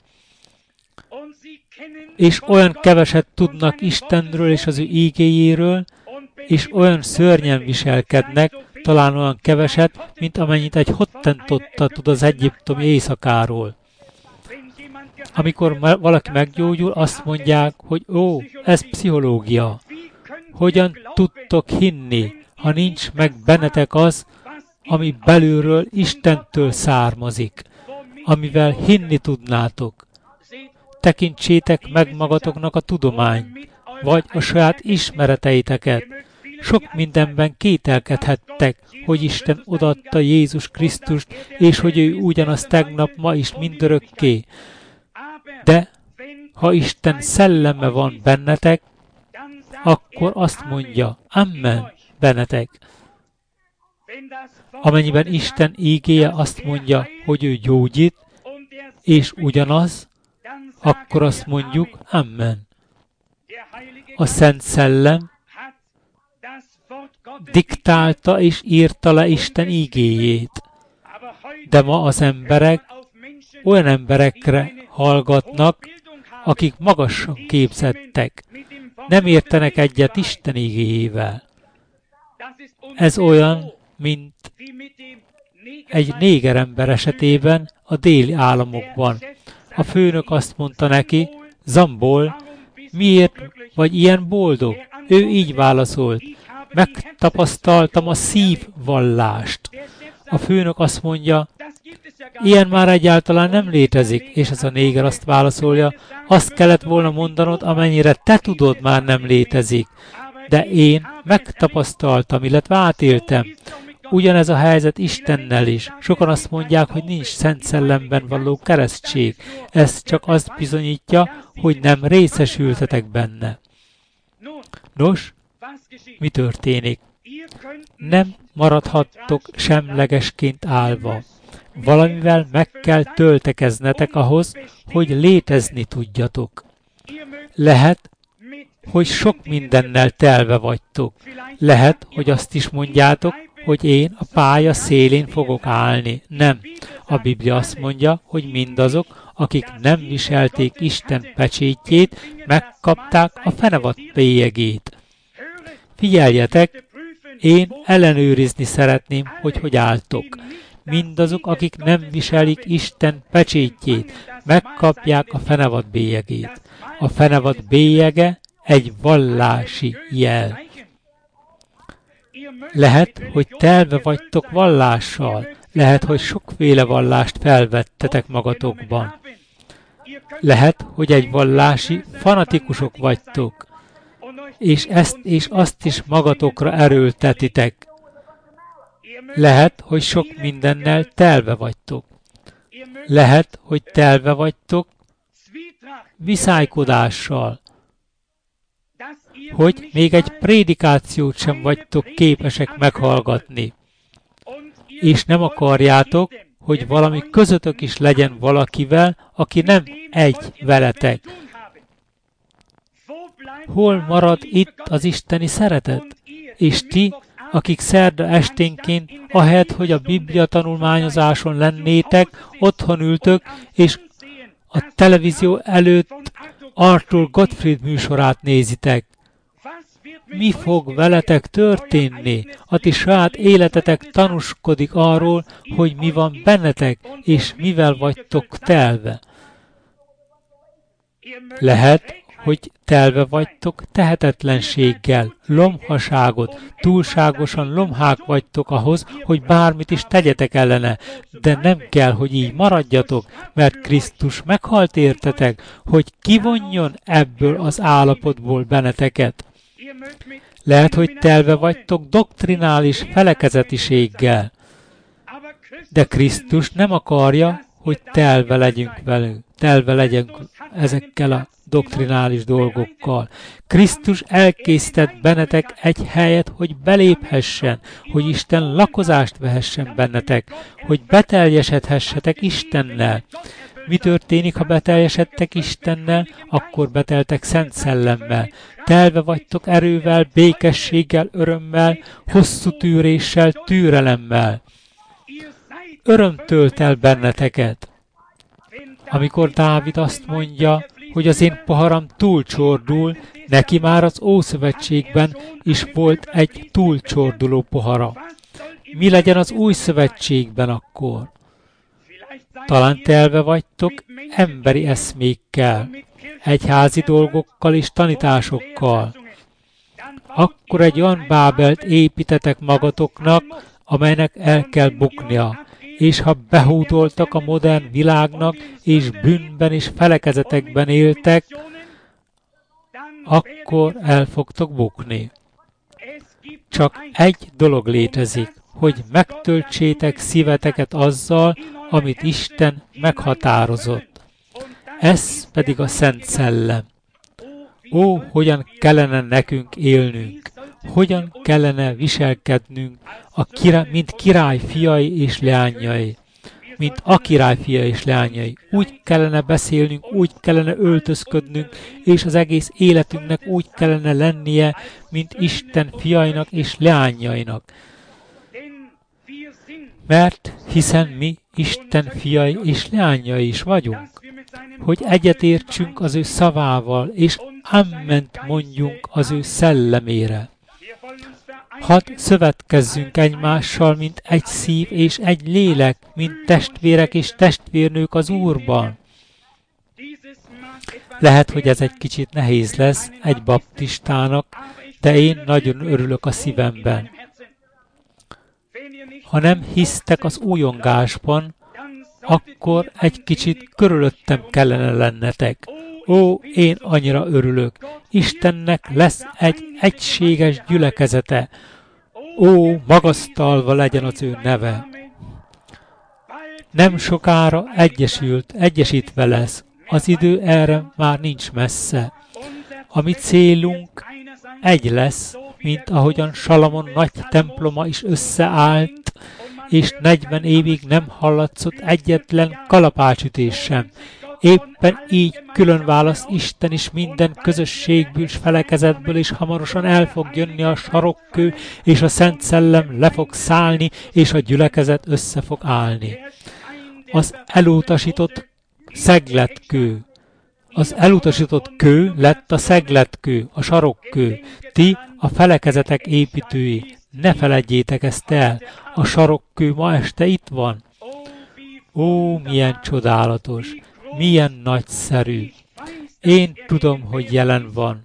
És olyan keveset tudnak Istenről és az ő ígéjéről, és olyan szörnyen viselkednek, talán olyan keveset, mint amennyit egy hottentotta tud az egyiptomi éjszakáról. Amikor valaki meggyógyul, azt mondják, hogy ó, ez pszichológia. Hogyan tudtok hinni, ha nincs meg bennetek az, ami belülről Istentől származik, amivel hinni tudnátok? Tekintsétek meg magatoknak a tudományt, vagy a saját ismereteiteket. Sok mindenben kételkedhettek, hogy Isten odaadta Jézus Krisztust, és hogy ő ugyanaz tegnap, ma is mindörökké. De, ha Isten szelleme van bennetek, akkor azt mondja, amen, bennetek. Amennyiben Isten ígéje azt mondja, hogy ő gyógyít, és ugyanaz, akkor azt mondjuk, amen. A Szent Szellem diktálta és írta le Isten ígéjét. De ma az emberek olyan emberekre hallgatnak, akik magasan képzettek, nem értenek egyet Isten igéjével. Ez olyan, mint egy néger ember esetében a déli államokban. A főnök azt mondta neki, Zambol, miért vagy ilyen boldog? Ő így válaszolt, megtapasztaltam a szívvallást. A főnök azt mondja, ilyen már egyáltalán nem létezik, és ez a néger azt válaszolja, azt kellett volna mondanod, amennyire te tudod, már nem létezik. De én megtapasztaltam, illetve átéltem. Ugyanez a helyzet Istennel is. Sokan azt mondják, hogy nincs Szent Szellemben való keresztség. Ez csak azt bizonyítja, hogy nem részesültetek benne. Nos, mi történik? Nem maradhattok semlegesként állva. Valamivel meg kell töltekeznetek ahhoz, hogy létezni tudjatok. Lehet, hogy sok mindennel telve vagytok. Lehet, hogy azt is mondjátok, hogy én a pálya szélén fogok állni. Nem. A Biblia azt mondja, hogy mindazok, akik nem viselték Isten pecsétjét, megkapták a fenevad bélyegét. Figyeljetek, én ellenőrizni szeretném, hogy hogy álltok. Mindazok, akik nem viselik Isten pecsétjét, megkapják a fenevad bélyegét. A fenevad bélyege egy vallási jel. Lehet, hogy telve vagytok vallással, lehet, hogy sokféle vallást felvettetek magatokban. Lehet, hogy egy vallási fanatikusok vagytok, és ezt és azt is magatokra erőltetitek. Lehet, hogy sok mindennel telve vagytok. Lehet, hogy telve vagytok viszálykodással, hogy még egy prédikációt sem vagytok képesek meghallgatni, és nem akarjátok, hogy valami közöttök is legyen valakivel, aki nem egy veletek. Hol marad itt az isteni szeretet? És ti, akik szerda esténként, ahelyett, hogy a Biblia tanulmányozáson lennétek, otthon ültök, és a televízió előtt Arthur Gottfried műsorát nézitek. Mi fog veletek történni? A ti saját életetek tanúskodik arról, hogy mi van bennetek, és mivel vagytok telve. Lehet, hogy telve vagytok tehetetlenséggel, lomhaságot, túlságosan lomhák vagytok ahhoz, hogy bármit is tegyetek ellene, de nem kell, hogy így maradjatok, mert Krisztus meghalt értetek, hogy kivonjon ebből az állapotból benneteket. Lehet, hogy telve vagytok doktrinális felekezetiséggel, de Krisztus nem akarja, hogy telve legyünk velünk, telve legyünk ezekkel a doktrinális dolgokkal. Krisztus elkészített bennetek egy helyet, hogy beléphessen, hogy Isten lakozást vehessen bennetek, hogy beteljesedhessetek Istennel. Mi történik, ha beteljesedtek Istennel? Akkor beteltek Szent Szellemmel. Telve vagytok erővel, békességgel, örömmel, hosszú tűréssel, türelemmel. Öröm tölt el benneteket. Amikor Dávid azt mondja, hogy az én poharam túlcsordul, neki már az Ószövetségben is volt egy túlcsorduló pohara. Mi legyen az Új Szövetségben akkor? Talán telve vagytok emberi eszmékkel, egyházi dolgokkal és tanításokkal. Akkor egy olyan Bábelt építetek magatoknak, amelynek el kell buknia. És ha behúdoltak a modern világnak, és bűnben és felekezetekben éltek, akkor el fogtok bukni. Csak egy dolog létezik, hogy megtöltsétek szíveteket azzal, amit Isten meghatározott. Ez pedig a Szent Szellem. Ó, hogyan kellene nekünk élnünk, hogyan kellene viselkednünk, a király, mint király fiai és leányai, mint a király fia és leányai. Úgy kellene beszélnünk, úgy kellene öltözködnünk, és az egész életünknek úgy kellene lennie, mint Isten fiainak és leányainak. mert hiszen mi Isten fiai és leányai is vagyunk, hogy egyetértsünk az ő szavával, és amment mondjunk az ő szellemére. Hadd szövetkezzünk egymással, mint egy szív és egy lélek, mint testvérek és testvérnők az Úrban. Lehet, hogy ez egy kicsit nehéz lesz egy baptistának, de én nagyon örülök a szívemben. Ha nem hisztek az újongásban, akkor egy kicsit körülöttem kellene lennetek. Ó, én annyira örülök. Istennek lesz egy egységes gyülekezete. Ó, magasztalva legyen az ő neve. Nem sokára egyesült, egyesítve lesz. Az idő erre már nincs messze. A mi célunk egy lesz, mint ahogyan Salamon nagy temploma is összeállt, és negyven évig nem hallatszott egyetlen kalapácsütés sem. Éppen így külön választ Isten is minden közösségből és felekezetből, és hamarosan el fog jönni a sarokkő, és a Szent Szellem le fog szállni, és a gyülekezet össze fog állni. Az elutasított szegletkő. Az elutasított kő lett a szegletkő, a sarokkő. Ti a felekezetek építői. Ne feledjétek ezt el. A sarokkő ma este itt van. Ó, milyen csodálatos, milyen nagyszerű. Én tudom, hogy jelen van.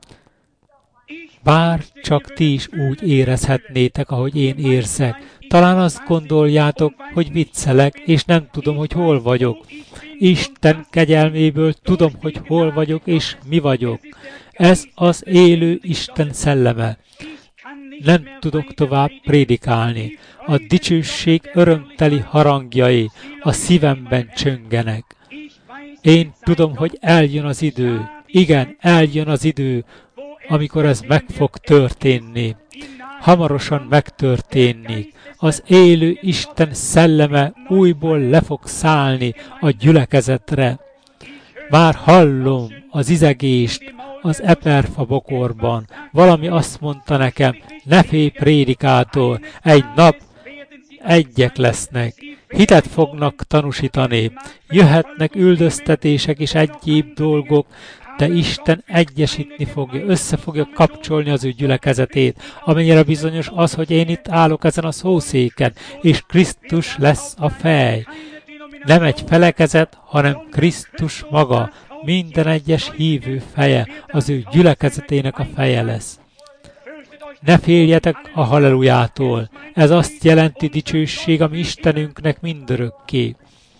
Bár csak ti is úgy érezhetnétek, ahogy én érzek. Talán azt gondoljátok, hogy viccelek, és nem tudom, hogy hol vagyok. Isten kegyelméből tudom, hogy hol vagyok, és mi vagyok. Ez az élő Isten szelleme. Nem tudok tovább prédikálni. A dicsőség örömteli harangjai a szívemben csöngenek. Én tudom, hogy eljön az idő. Igen, eljön az idő, amikor ez meg fog történni. Hamarosan megtörténni. Az élő Isten szelleme újból le fog szállni a gyülekezetre. Már hallom az izegést az eperfa bokorban. Valami azt mondta nekem, ne félj prédikátor, egy nap egyek lesznek. Hitet fognak tanúsítani. Jöhetnek üldöztetések és egyéb dolgok, de Isten egyesítni fogja, össze fogja kapcsolni az ő gyülekezetét, amennyire bizonyos az, hogy én itt állok ezen a szószéken, és Krisztus lesz a fej. Nem egy felekezet, hanem Krisztus maga, minden egyes hívő feje, az ő gyülekezetének a feje lesz. Ne féljetek a hallelujától, ez azt jelenti dicsőség a mi Istenünknek mindörökké.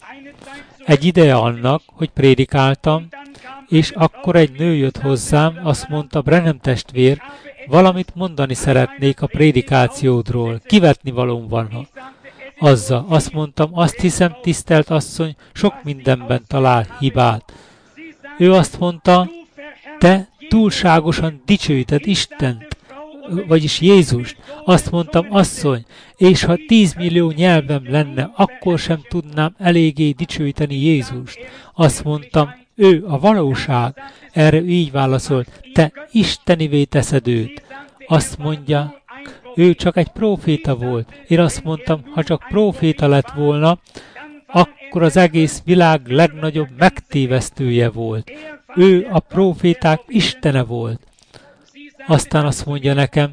Egy ideje annak, hogy prédikáltam, és akkor egy nő jött hozzám, azt mondta, Branham testvér, valamit mondani szeretnék a prédikációdról, kivetni valóm van. Azzal azt mondtam, azt hiszem, tisztelt asszony, sok mindenben talál hibát. Ő azt mondta, te túlságosan dicsőíted Istent, vagyis Jézust. Azt mondtam, asszony, és ha tízmillió nyelvem lenne, akkor sem tudnám eléggé dicsőíteni Jézust. Azt mondtam, ő a valóság. Erre így válaszolt, te istenivé teszed őt. Azt mondja, ő csak egy próféta volt. Én azt mondtam, ha csak próféta lett volna, akkor az egész világ legnagyobb megtévesztője volt. Ő a próféták istene volt. Aztán azt mondja nekem,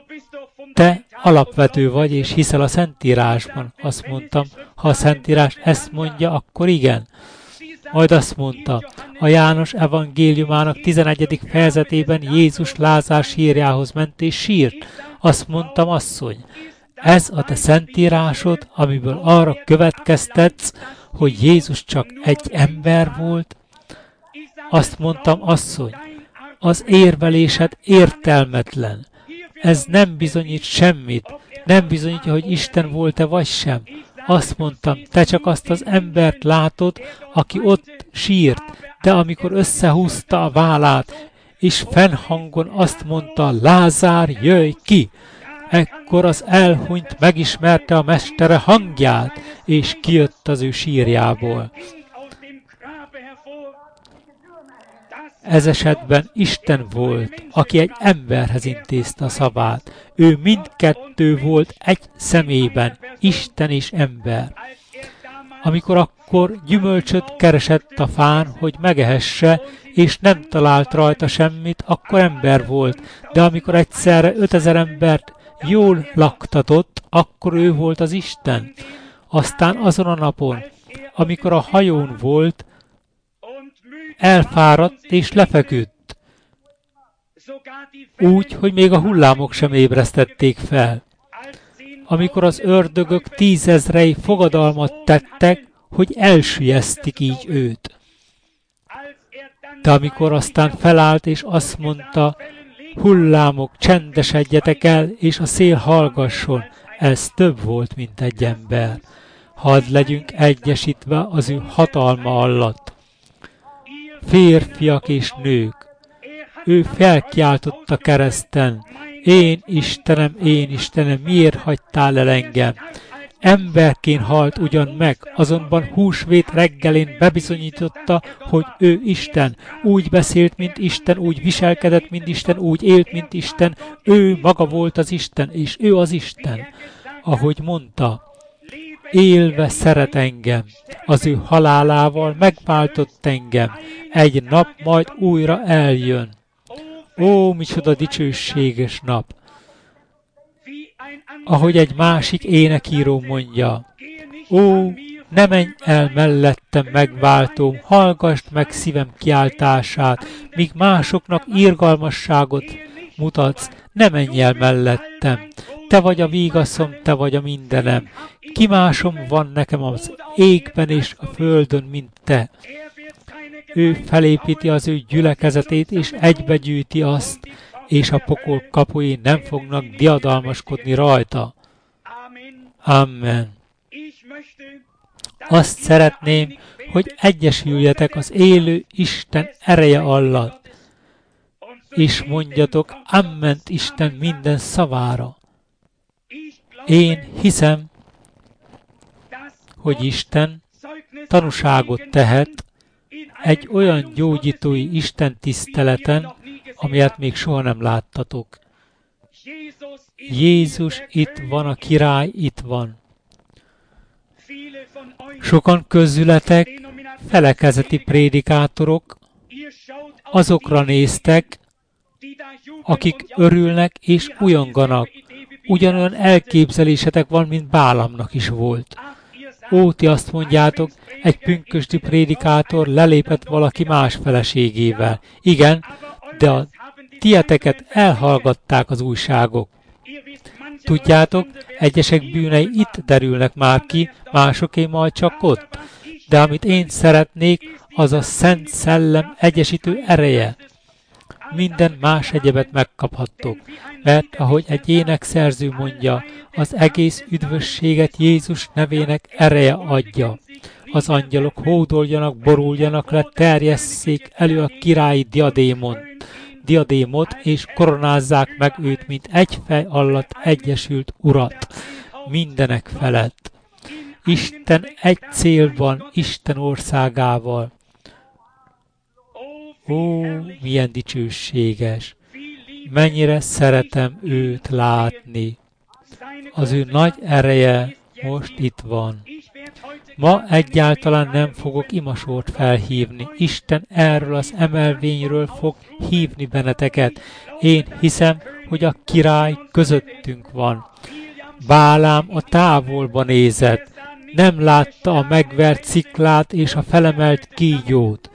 te alapvető vagy, és hiszel a Szentírásban. Azt mondtam, ha a Szentírás ezt mondja, akkor igen. Majd azt mondta, a János evangéliumának tizenegyedik fejezetében Jézus Lázár sírjához ment és sírt. Azt mondtam, asszony, ez a te Szentírásod, amiből arra következtetsz, hogy Jézus csak egy ember volt? Azt mondtam, asszony, az érvelésed értelmetlen. Ez nem bizonyít semmit, nem bizonyítja, hogy Isten volt-e vagy sem. Azt mondtam, te csak azt az embert látod, aki ott sírt, de amikor összehúzta a vállát, és fennhangon azt mondta, Lázár, jöjj ki! Ekkor az elhunyt megismerte a mestere hangját, és kijött az ő sírjából. Ez esetben Isten volt, aki egy emberhez intézte a szavát. Ő mindkettő volt egy személyben, Isten és ember. Amikor akkor gyümölcsöt keresett a fán, hogy megehesse, és nem talált rajta semmit, akkor ember volt. De amikor egyszerre ötezer embert jól laktatott, akkor ő volt az Isten. Aztán azon a napon, amikor a hajón volt, elfáradt és lefeküdt, úgy, hogy még a hullámok sem ébresztették fel. Amikor az ördögök tízezrei fogadalmat tettek, hogy elsüllyesztik így őt. De amikor aztán felállt és azt mondta, hullámok, csendesedjetek el, és a szél hallgasson, ez több volt, mint egy ember. Hadd legyünk egyesítve az ő hatalma alatt. Férfiak és nők, ő felkiáltott kereszten, én Istenem, én Istenem, miért hagytál el engem? Emberként halt ugyan meg, azonban húsvét reggelén bebizonyította, hogy ő Isten. Úgy beszélt, mint Isten, úgy viselkedett, mint Isten, úgy élt, mint Isten. Ő maga volt az Isten, és ő az Isten. Ahogy mondta, élve szeret engem, az ő halálával megváltott engem. Egy nap majd újra eljön. Ó, micsoda dicsőséges nap! Ahogy egy másik énekíró mondja, ó, ne menj el mellettem, megváltóm, hallgassd meg szívem kiáltását, míg másoknak irgalmasságot mutatsz, ne menj el mellettem. Te vagy a vígaszom, te vagy a mindenem. Ki másom van nekem az égben és a földön, mint te. Ő felépíti az ő gyülekezetét, és egybegyűjti azt, és a pokol kapui nem fognak diadalmaskodni rajta. Amen. Azt szeretném, hogy egyesüljetek az élő Isten ereje alatt, és mondjatok amment Isten minden szavára. Én hiszem, hogy Isten tanúságot tehet egy olyan gyógyítói Isten tiszteleten, amelyet még soha nem láttatok. Jézus itt van, a király itt van. Sokan közületek, felekezeti prédikátorok, azokra néztek, akik örülnek és ujonganak. Ugyanolyan elképzelésetek van, mint Bálamnak is volt. Ó, ti azt mondjátok, egy pünkösdi prédikátor lelépett valaki más feleségével. Igen, de a tieteket elhallgatták az újságok. Tudjátok, egyesek bűnei itt derülnek már ki, másoké majd csak ott. De amit én szeretnék, az a Szent Szellem egyesítő ereje. Minden más egyebet megkaphattok, mert ahogy egy énekszerző mondja, az egész üdvösséget Jézus nevének ereje adja. Az angyalok hódoljanak, boruljanak le, terjesszék elő a királyi diadémon, diadémot, és koronázzák meg őt, mint egy fej alatt egyesült urat, mindenek felett. Isten egy célban, Isten országával. Ó, milyen dicsőséges! Mennyire szeretem őt látni. Az ő nagy ereje most itt van. Ma egyáltalán nem fogok imasort felhívni. Isten erről az emelvényről fog hívni benneteket. Én hiszem, hogy a király közöttünk van. Bálám a távolba nézett. Nem látta a megvert sziklát és a felemelt kígyót.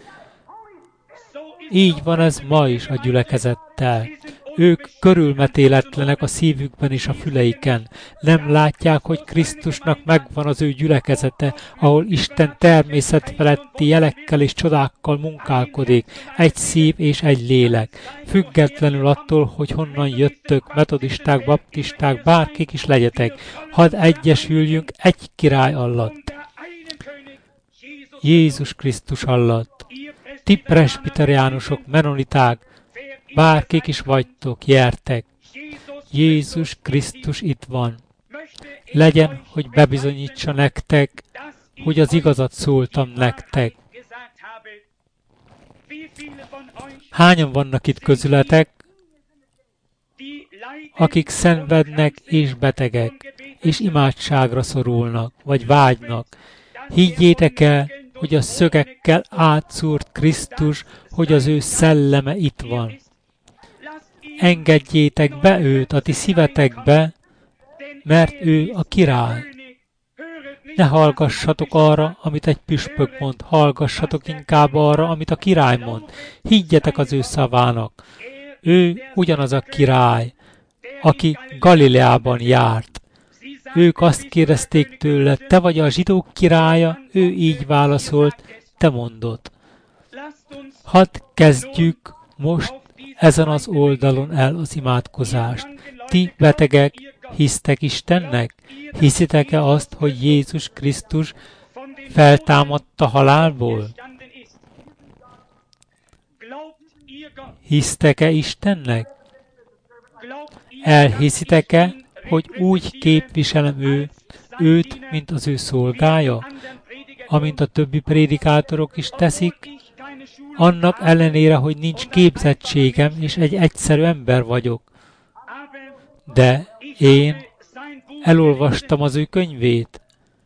Így van ez ma is a gyülekezettel. Ők körülmetéletlenek a szívükben és a füleiken. Nem látják, hogy Krisztusnak megvan az ő gyülekezete, ahol Isten természet feletti jelekkel és csodákkal munkálkodik. Egy szív és egy lélek. Függetlenül attól, hogy honnan jöttök, metodisták, baptisták, bárkik is legyetek. Hadd egyesüljünk egy király alatt. Jézus Krisztus alatt. Ti presbiteriánusok, menoniták, bárkik is vagytok, jertek. Jézus Krisztus itt van. Legyen, hogy bebizonyítsa nektek, hogy az igazat szóltam nektek. Hányan vannak itt közületek, akik szenvednek és betegek, és imádságra szorulnak, vagy vágynak. Higgyétek el, hogy a szögekkel átszúrt Krisztus, hogy az ő szelleme itt van. Engedjétek be őt a ti szívetekbe, mert ő a király. Ne hallgassatok arra, amit egy püspök mond, hallgassatok inkább arra, amit a király mond. Higgyetek az ő szavának. Ő ugyanaz a király, aki Galileában járt. Ők azt kérdezték tőle, te vagy a zsidók királya? Ő így válaszolt, te mondod. Hadd kezdjük most ezen az oldalon el az imádkozást. Ti betegek, hisztek Istennek? Hiszitek-e azt, hogy Jézus Krisztus feltámadta halálból? Hisztek-e Istennek? Elhiszitek-e, hogy úgy képviselem ő, őt, mint az ő szolgája, amint a többi prédikátorok is teszik, annak ellenére, hogy nincs képzettségem, és egy egyszerű ember vagyok. De én elolvastam az ő könyvét,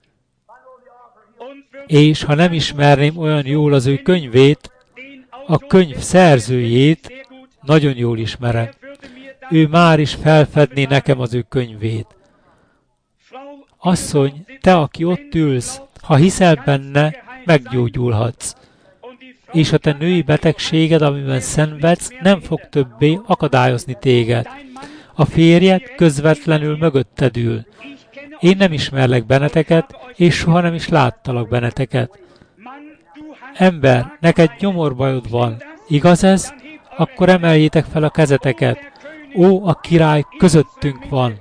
és ha nem ismerném olyan jól az ő könyvét, a könyv szerzőjét nagyon jól ismerem. Ő már is felfedné nekem az ő könyvét. Asszony, te, aki ott ülsz, ha hiszel benne, meggyógyulhatsz. És a te női betegséged, amiben szenvedsz, nem fog többé akadályozni téged. A férjed közvetlenül mögötted ül. Én nem ismerlek benneteket, és soha nem is láttalak benneteket. Ember, neked gyomorbajod van. Igaz ez? Akkor emeljétek fel a kezeteket. Ó, a király közöttünk van.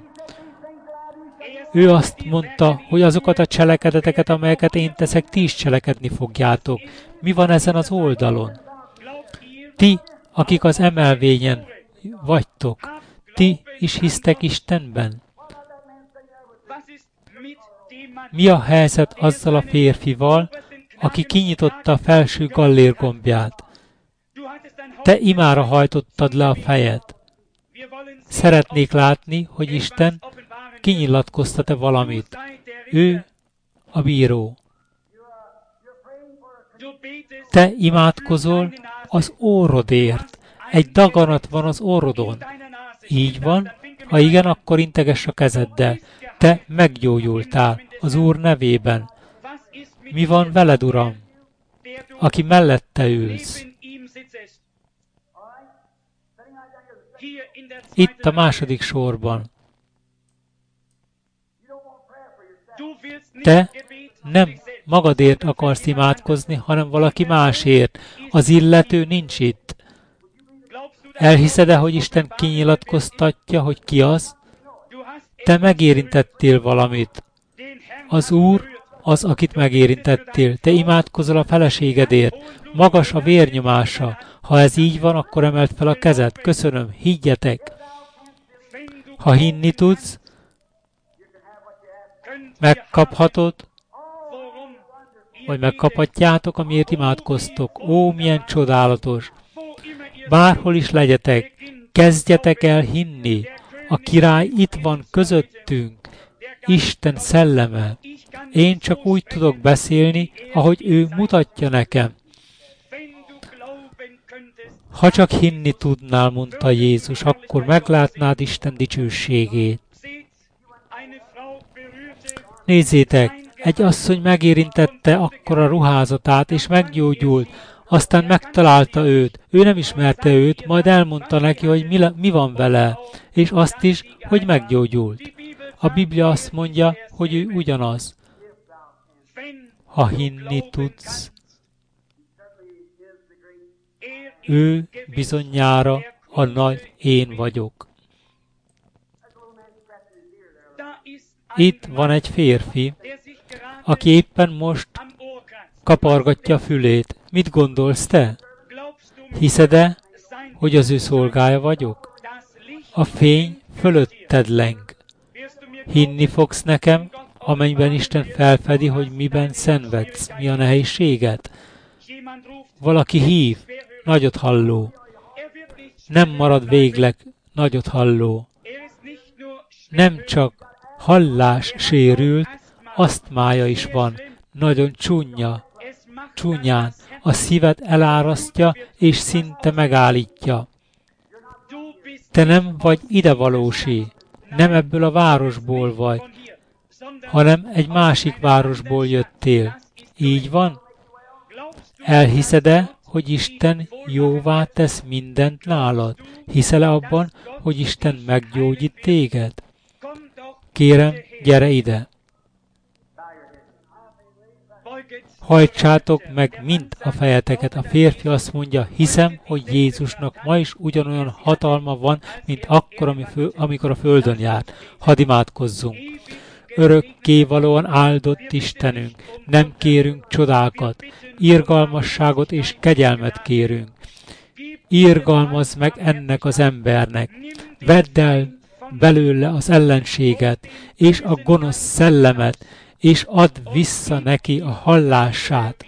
Ő azt mondta, hogy azokat a cselekedeteket, amelyeket én teszek, ti is cselekedni fogjátok. Mi van ezen az oldalon? Ti, akik az emelvényen vagytok, ti is hisztek Istenben. Mi a helyzet azzal a férfival, aki kinyitotta a felső gallérgombját? Te imára hajtottad le a fejed. Szeretnék látni, hogy Isten kinyilatkoztat-e valamit. Ő a bíró. Te imádkozol az orrodért. Egy daganat van az orrodon. Így van? Ha igen, akkor integess a kezeddel. Te meggyógyultál az Úr nevében. Mi van veled, Uram, aki mellette ülsz? Itt a második sorban. Te nem magadért akarsz imádkozni, hanem valaki másért. Az illető nincs itt. Elhiszed-e, hogy Isten kinyilatkoztatja, hogy ki az? Te megérintettél valamit. Az Úr az, akit megérintettél. Te imádkozol a feleségedért. Magas a vérnyomása. Ha ez így van, akkor emeld fel a kezed. Köszönöm, higgyetek. Ha hinni tudsz, megkaphatod, vagy megkaphatjátok, amiért imádkoztok. Ó, milyen csodálatos! Bárhol is legyetek, kezdjetek el hinni. A király itt van közöttünk, Isten szelleme. Én csak úgy tudok beszélni, ahogy ő mutatja nekem. Ha csak hinni tudnál, mondta Jézus, akkor meglátnád Isten dicsőségét. Nézzétek, egy asszony megérintette akkor a ruházatát, és meggyógyult. Aztán megtalálta őt. Ő nem ismerte őt, majd elmondta neki, hogy mi, le, mi van vele, és azt is, hogy meggyógyult. A Biblia azt mondja, hogy ő ugyanaz. Ha hinni tudsz, ő bizonyára a nagy én vagyok. Itt van egy férfi, aki éppen most kapargatja a fülét. Mit gondolsz te? Hiszed-e, hogy az ő szolgája vagyok? A fény fölötted leng. Hinni fogsz nekem, amennyiben Isten felfedi, hogy miben szenvedsz, mi a nehézséget? Valaki hív. nagyot halló. Nem marad végleg nagyot halló. Nem csak hallás sérült, asztmája is van, nagyon csúnya, csúnyán. A szívet elárasztja, és szinte megállítja. Te nem vagy idevalósi, nem ebből a városból vagy, hanem egy másik városból jöttél. Így van? Elhiszed-e, hogy Isten jóvá tesz mindent nálad? Hiszel-e abban, hogy Isten meggyógyít téged? Kérem, gyere ide! Hajtsátok meg mind a fejeteket. A férfi azt mondja, hiszem, hogy Jézusnak ma is ugyanolyan hatalma van, mint akkor, amikor a földön járt. Hadd imádkozzunk! Örökkévalóan áldott Istenünk, nem kérünk csodákat, irgalmasságot és kegyelmet kérünk. Irgalmazd meg ennek az embernek, vedd el belőle az ellenséget és a gonosz szellemet, és add vissza neki a hallását.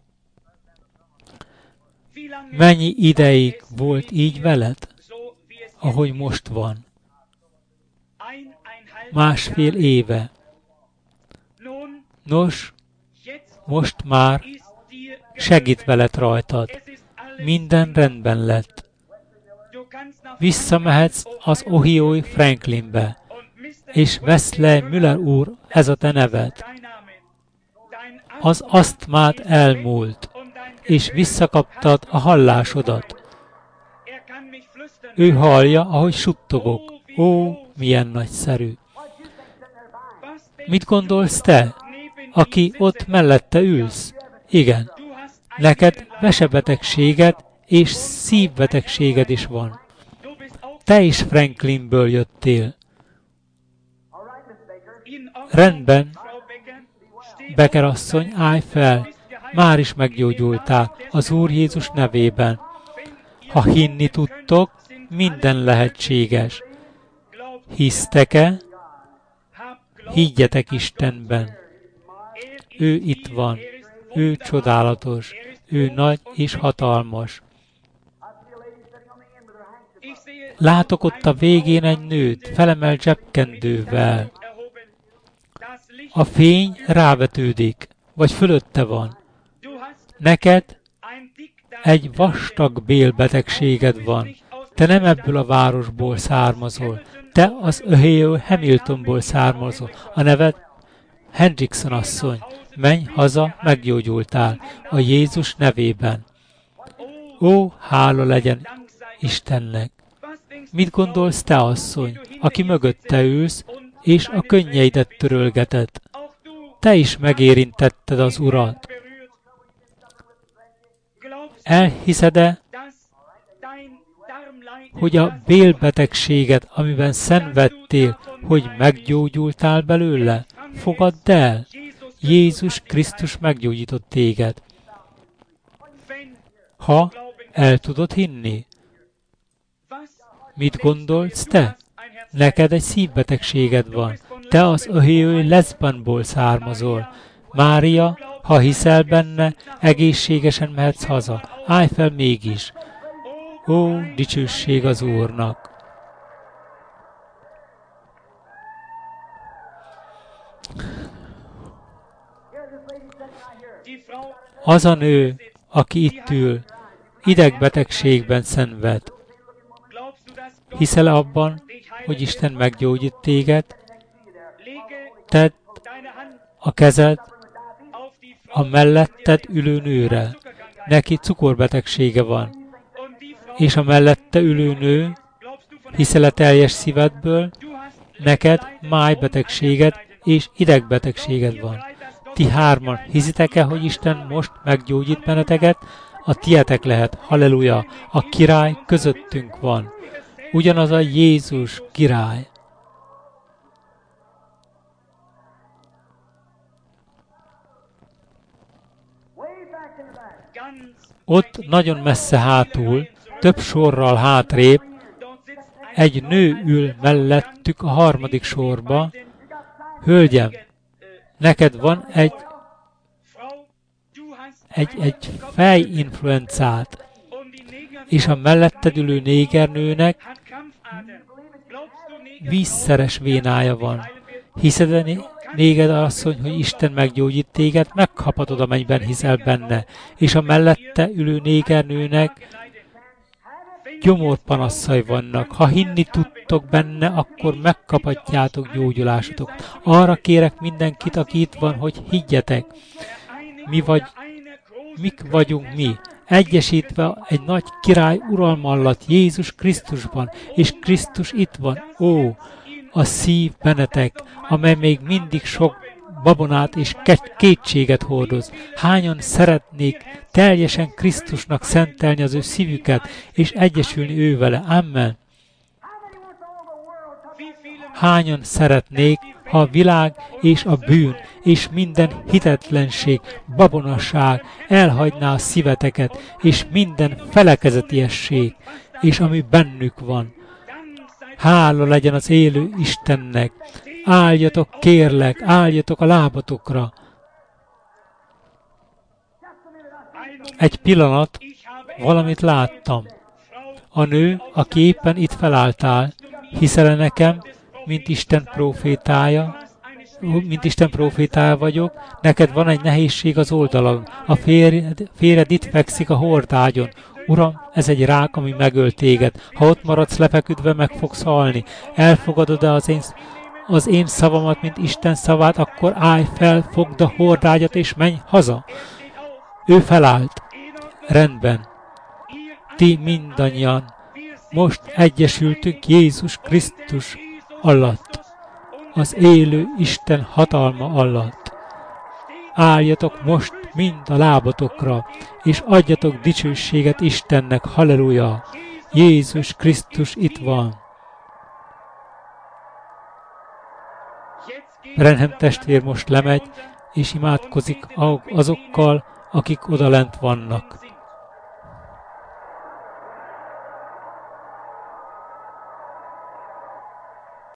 Mennyi ideig volt így veled, ahogy most van? Másfél éve. Nos, most már segít veled rajtad. Minden rendben lett. Visszamehetsz az Ohiói Franklinbe, és Wesley Müller úr, ez a te neved. Az asztmád elmúlt, és visszakaptad a hallásodat. Ő hallja, ahogy suttogok. Ó, milyen nagyszerű! Mit gondolsz te, aki ott mellette ülsz? Igen, neked vesebetegséged és szívbetegséged is van. Te is Franklinből jöttél. Rendben, Becker asszony, állj fel, már is meggyógyultál az Úr Jézus nevében. Ha hinni tudtok, minden lehetséges. Hisztek-e? Higgyetek Istenben. Ő itt van, ő csodálatos, ő nagy és hatalmas. Látok ott a végén egy nőt, felemelt zsebkendővel. A fény rávetődik, vagy fölötte van. Neked egy vastag bélbetegséged van. Te nem ebből a városból származol. Te az Ohio Hamiltonból származol. A neved Hendrickson asszony. Menj haza, meggyógyultál a Jézus nevében. Ó, hála legyen Istennek! Mit gondolsz te, asszony, aki mögötte ülsz, és a könnyeidet törölgeted? Te is megérintetted az Urat. Elhiszed-e, hogy a bélbetegséget, amiben szenvedtél, hogy meggyógyultál belőle? Fogadd el! Jézus Krisztus meggyógyított téged. Ha el tudod hinni. Mit gondolsz te? Neked egy szívbetegséged van. Te az Ohiói Leszbanból származol. Mária, ha hiszel benne, egészségesen mehetsz haza. Állj fel mégis. Ó, dicsőség az Úrnak! Az a nő, aki itt ül, idegbetegségben szenved. Hiszel abban, hogy Isten meggyógyít téged? Tedd a kezed a melletted ülő nőre. Neki cukorbetegsége van. És a mellette ülő nő, hiszel-e teljes szívedből, neked májbetegséged és idegbetegséged van. Ti hárman hiszitek-e, hogy Isten most meggyógyít benneteket? A tietek lehet, halleluja, a király közöttünk van. Ugyanaz a Jézus király. Ott nagyon messze hátul, több sorral hátrébb, egy nő ül mellettük a harmadik sorba. Hölgyem, neked van egy, egy, egy fejinfluencát, és a melletted ülő négernőnek vízszeres vénája van. Hiszed néged, asszony, hogy Isten meggyógyít téged, megkaphatod a mennyben, hiszel benne. És a mellette ülő négernőnek gyomorpanasszai vannak. Ha hinni tudtok benne, akkor megkaphatjátok gyógyulásotok. Arra kérek mindenkit, aki itt van, hogy higgyetek. Mi vagy, mik vagyunk mi? Egyesítve egy nagy király uralma alatt Jézus Krisztusban, és Krisztus itt van. Ó, a szív bennetek, amely még mindig sok babonát és kétséget hordoz. Hányan szeretnék teljesen Krisztusnak szentelni az ő szívüket, és egyesülni ő vele. Amen. Hányan szeretnék, ha a világ és a bűn és minden hitetlenség, babonasság elhagyná a szíveteket, és minden felekezetiesség, és ami bennük van. Hála legyen az élő Istennek. Álljatok, kérlek, álljatok a lábatokra. Egy pillanat, valamit láttam. A nő, aki éppen itt felálltál, hiszel nekem, mint Isten prófétája, mint Isten prófétája vagyok, neked van egy nehézség az oldalon. A férjed, férjed itt fekszik a hordágyon. Uram, ez egy rák, ami megöl téged. Ha ott maradsz lefeküdve, meg fogsz halni. Elfogadod-e az én, az én szavamat, mint Isten szavát, akkor állj fel, fogd a hordágyat, és menj haza. Ő felállt. Rendben. Ti mindannyian most egyesültünk Jézus Krisztus alatt, az élő Isten hatalma alatt. Álljatok most mind a lábatokra, és adjatok dicsőséget Istennek, halleluja! Jézus Krisztus itt van. Branham testvér most lemegy, és imádkozik azokkal, akik odalent vannak.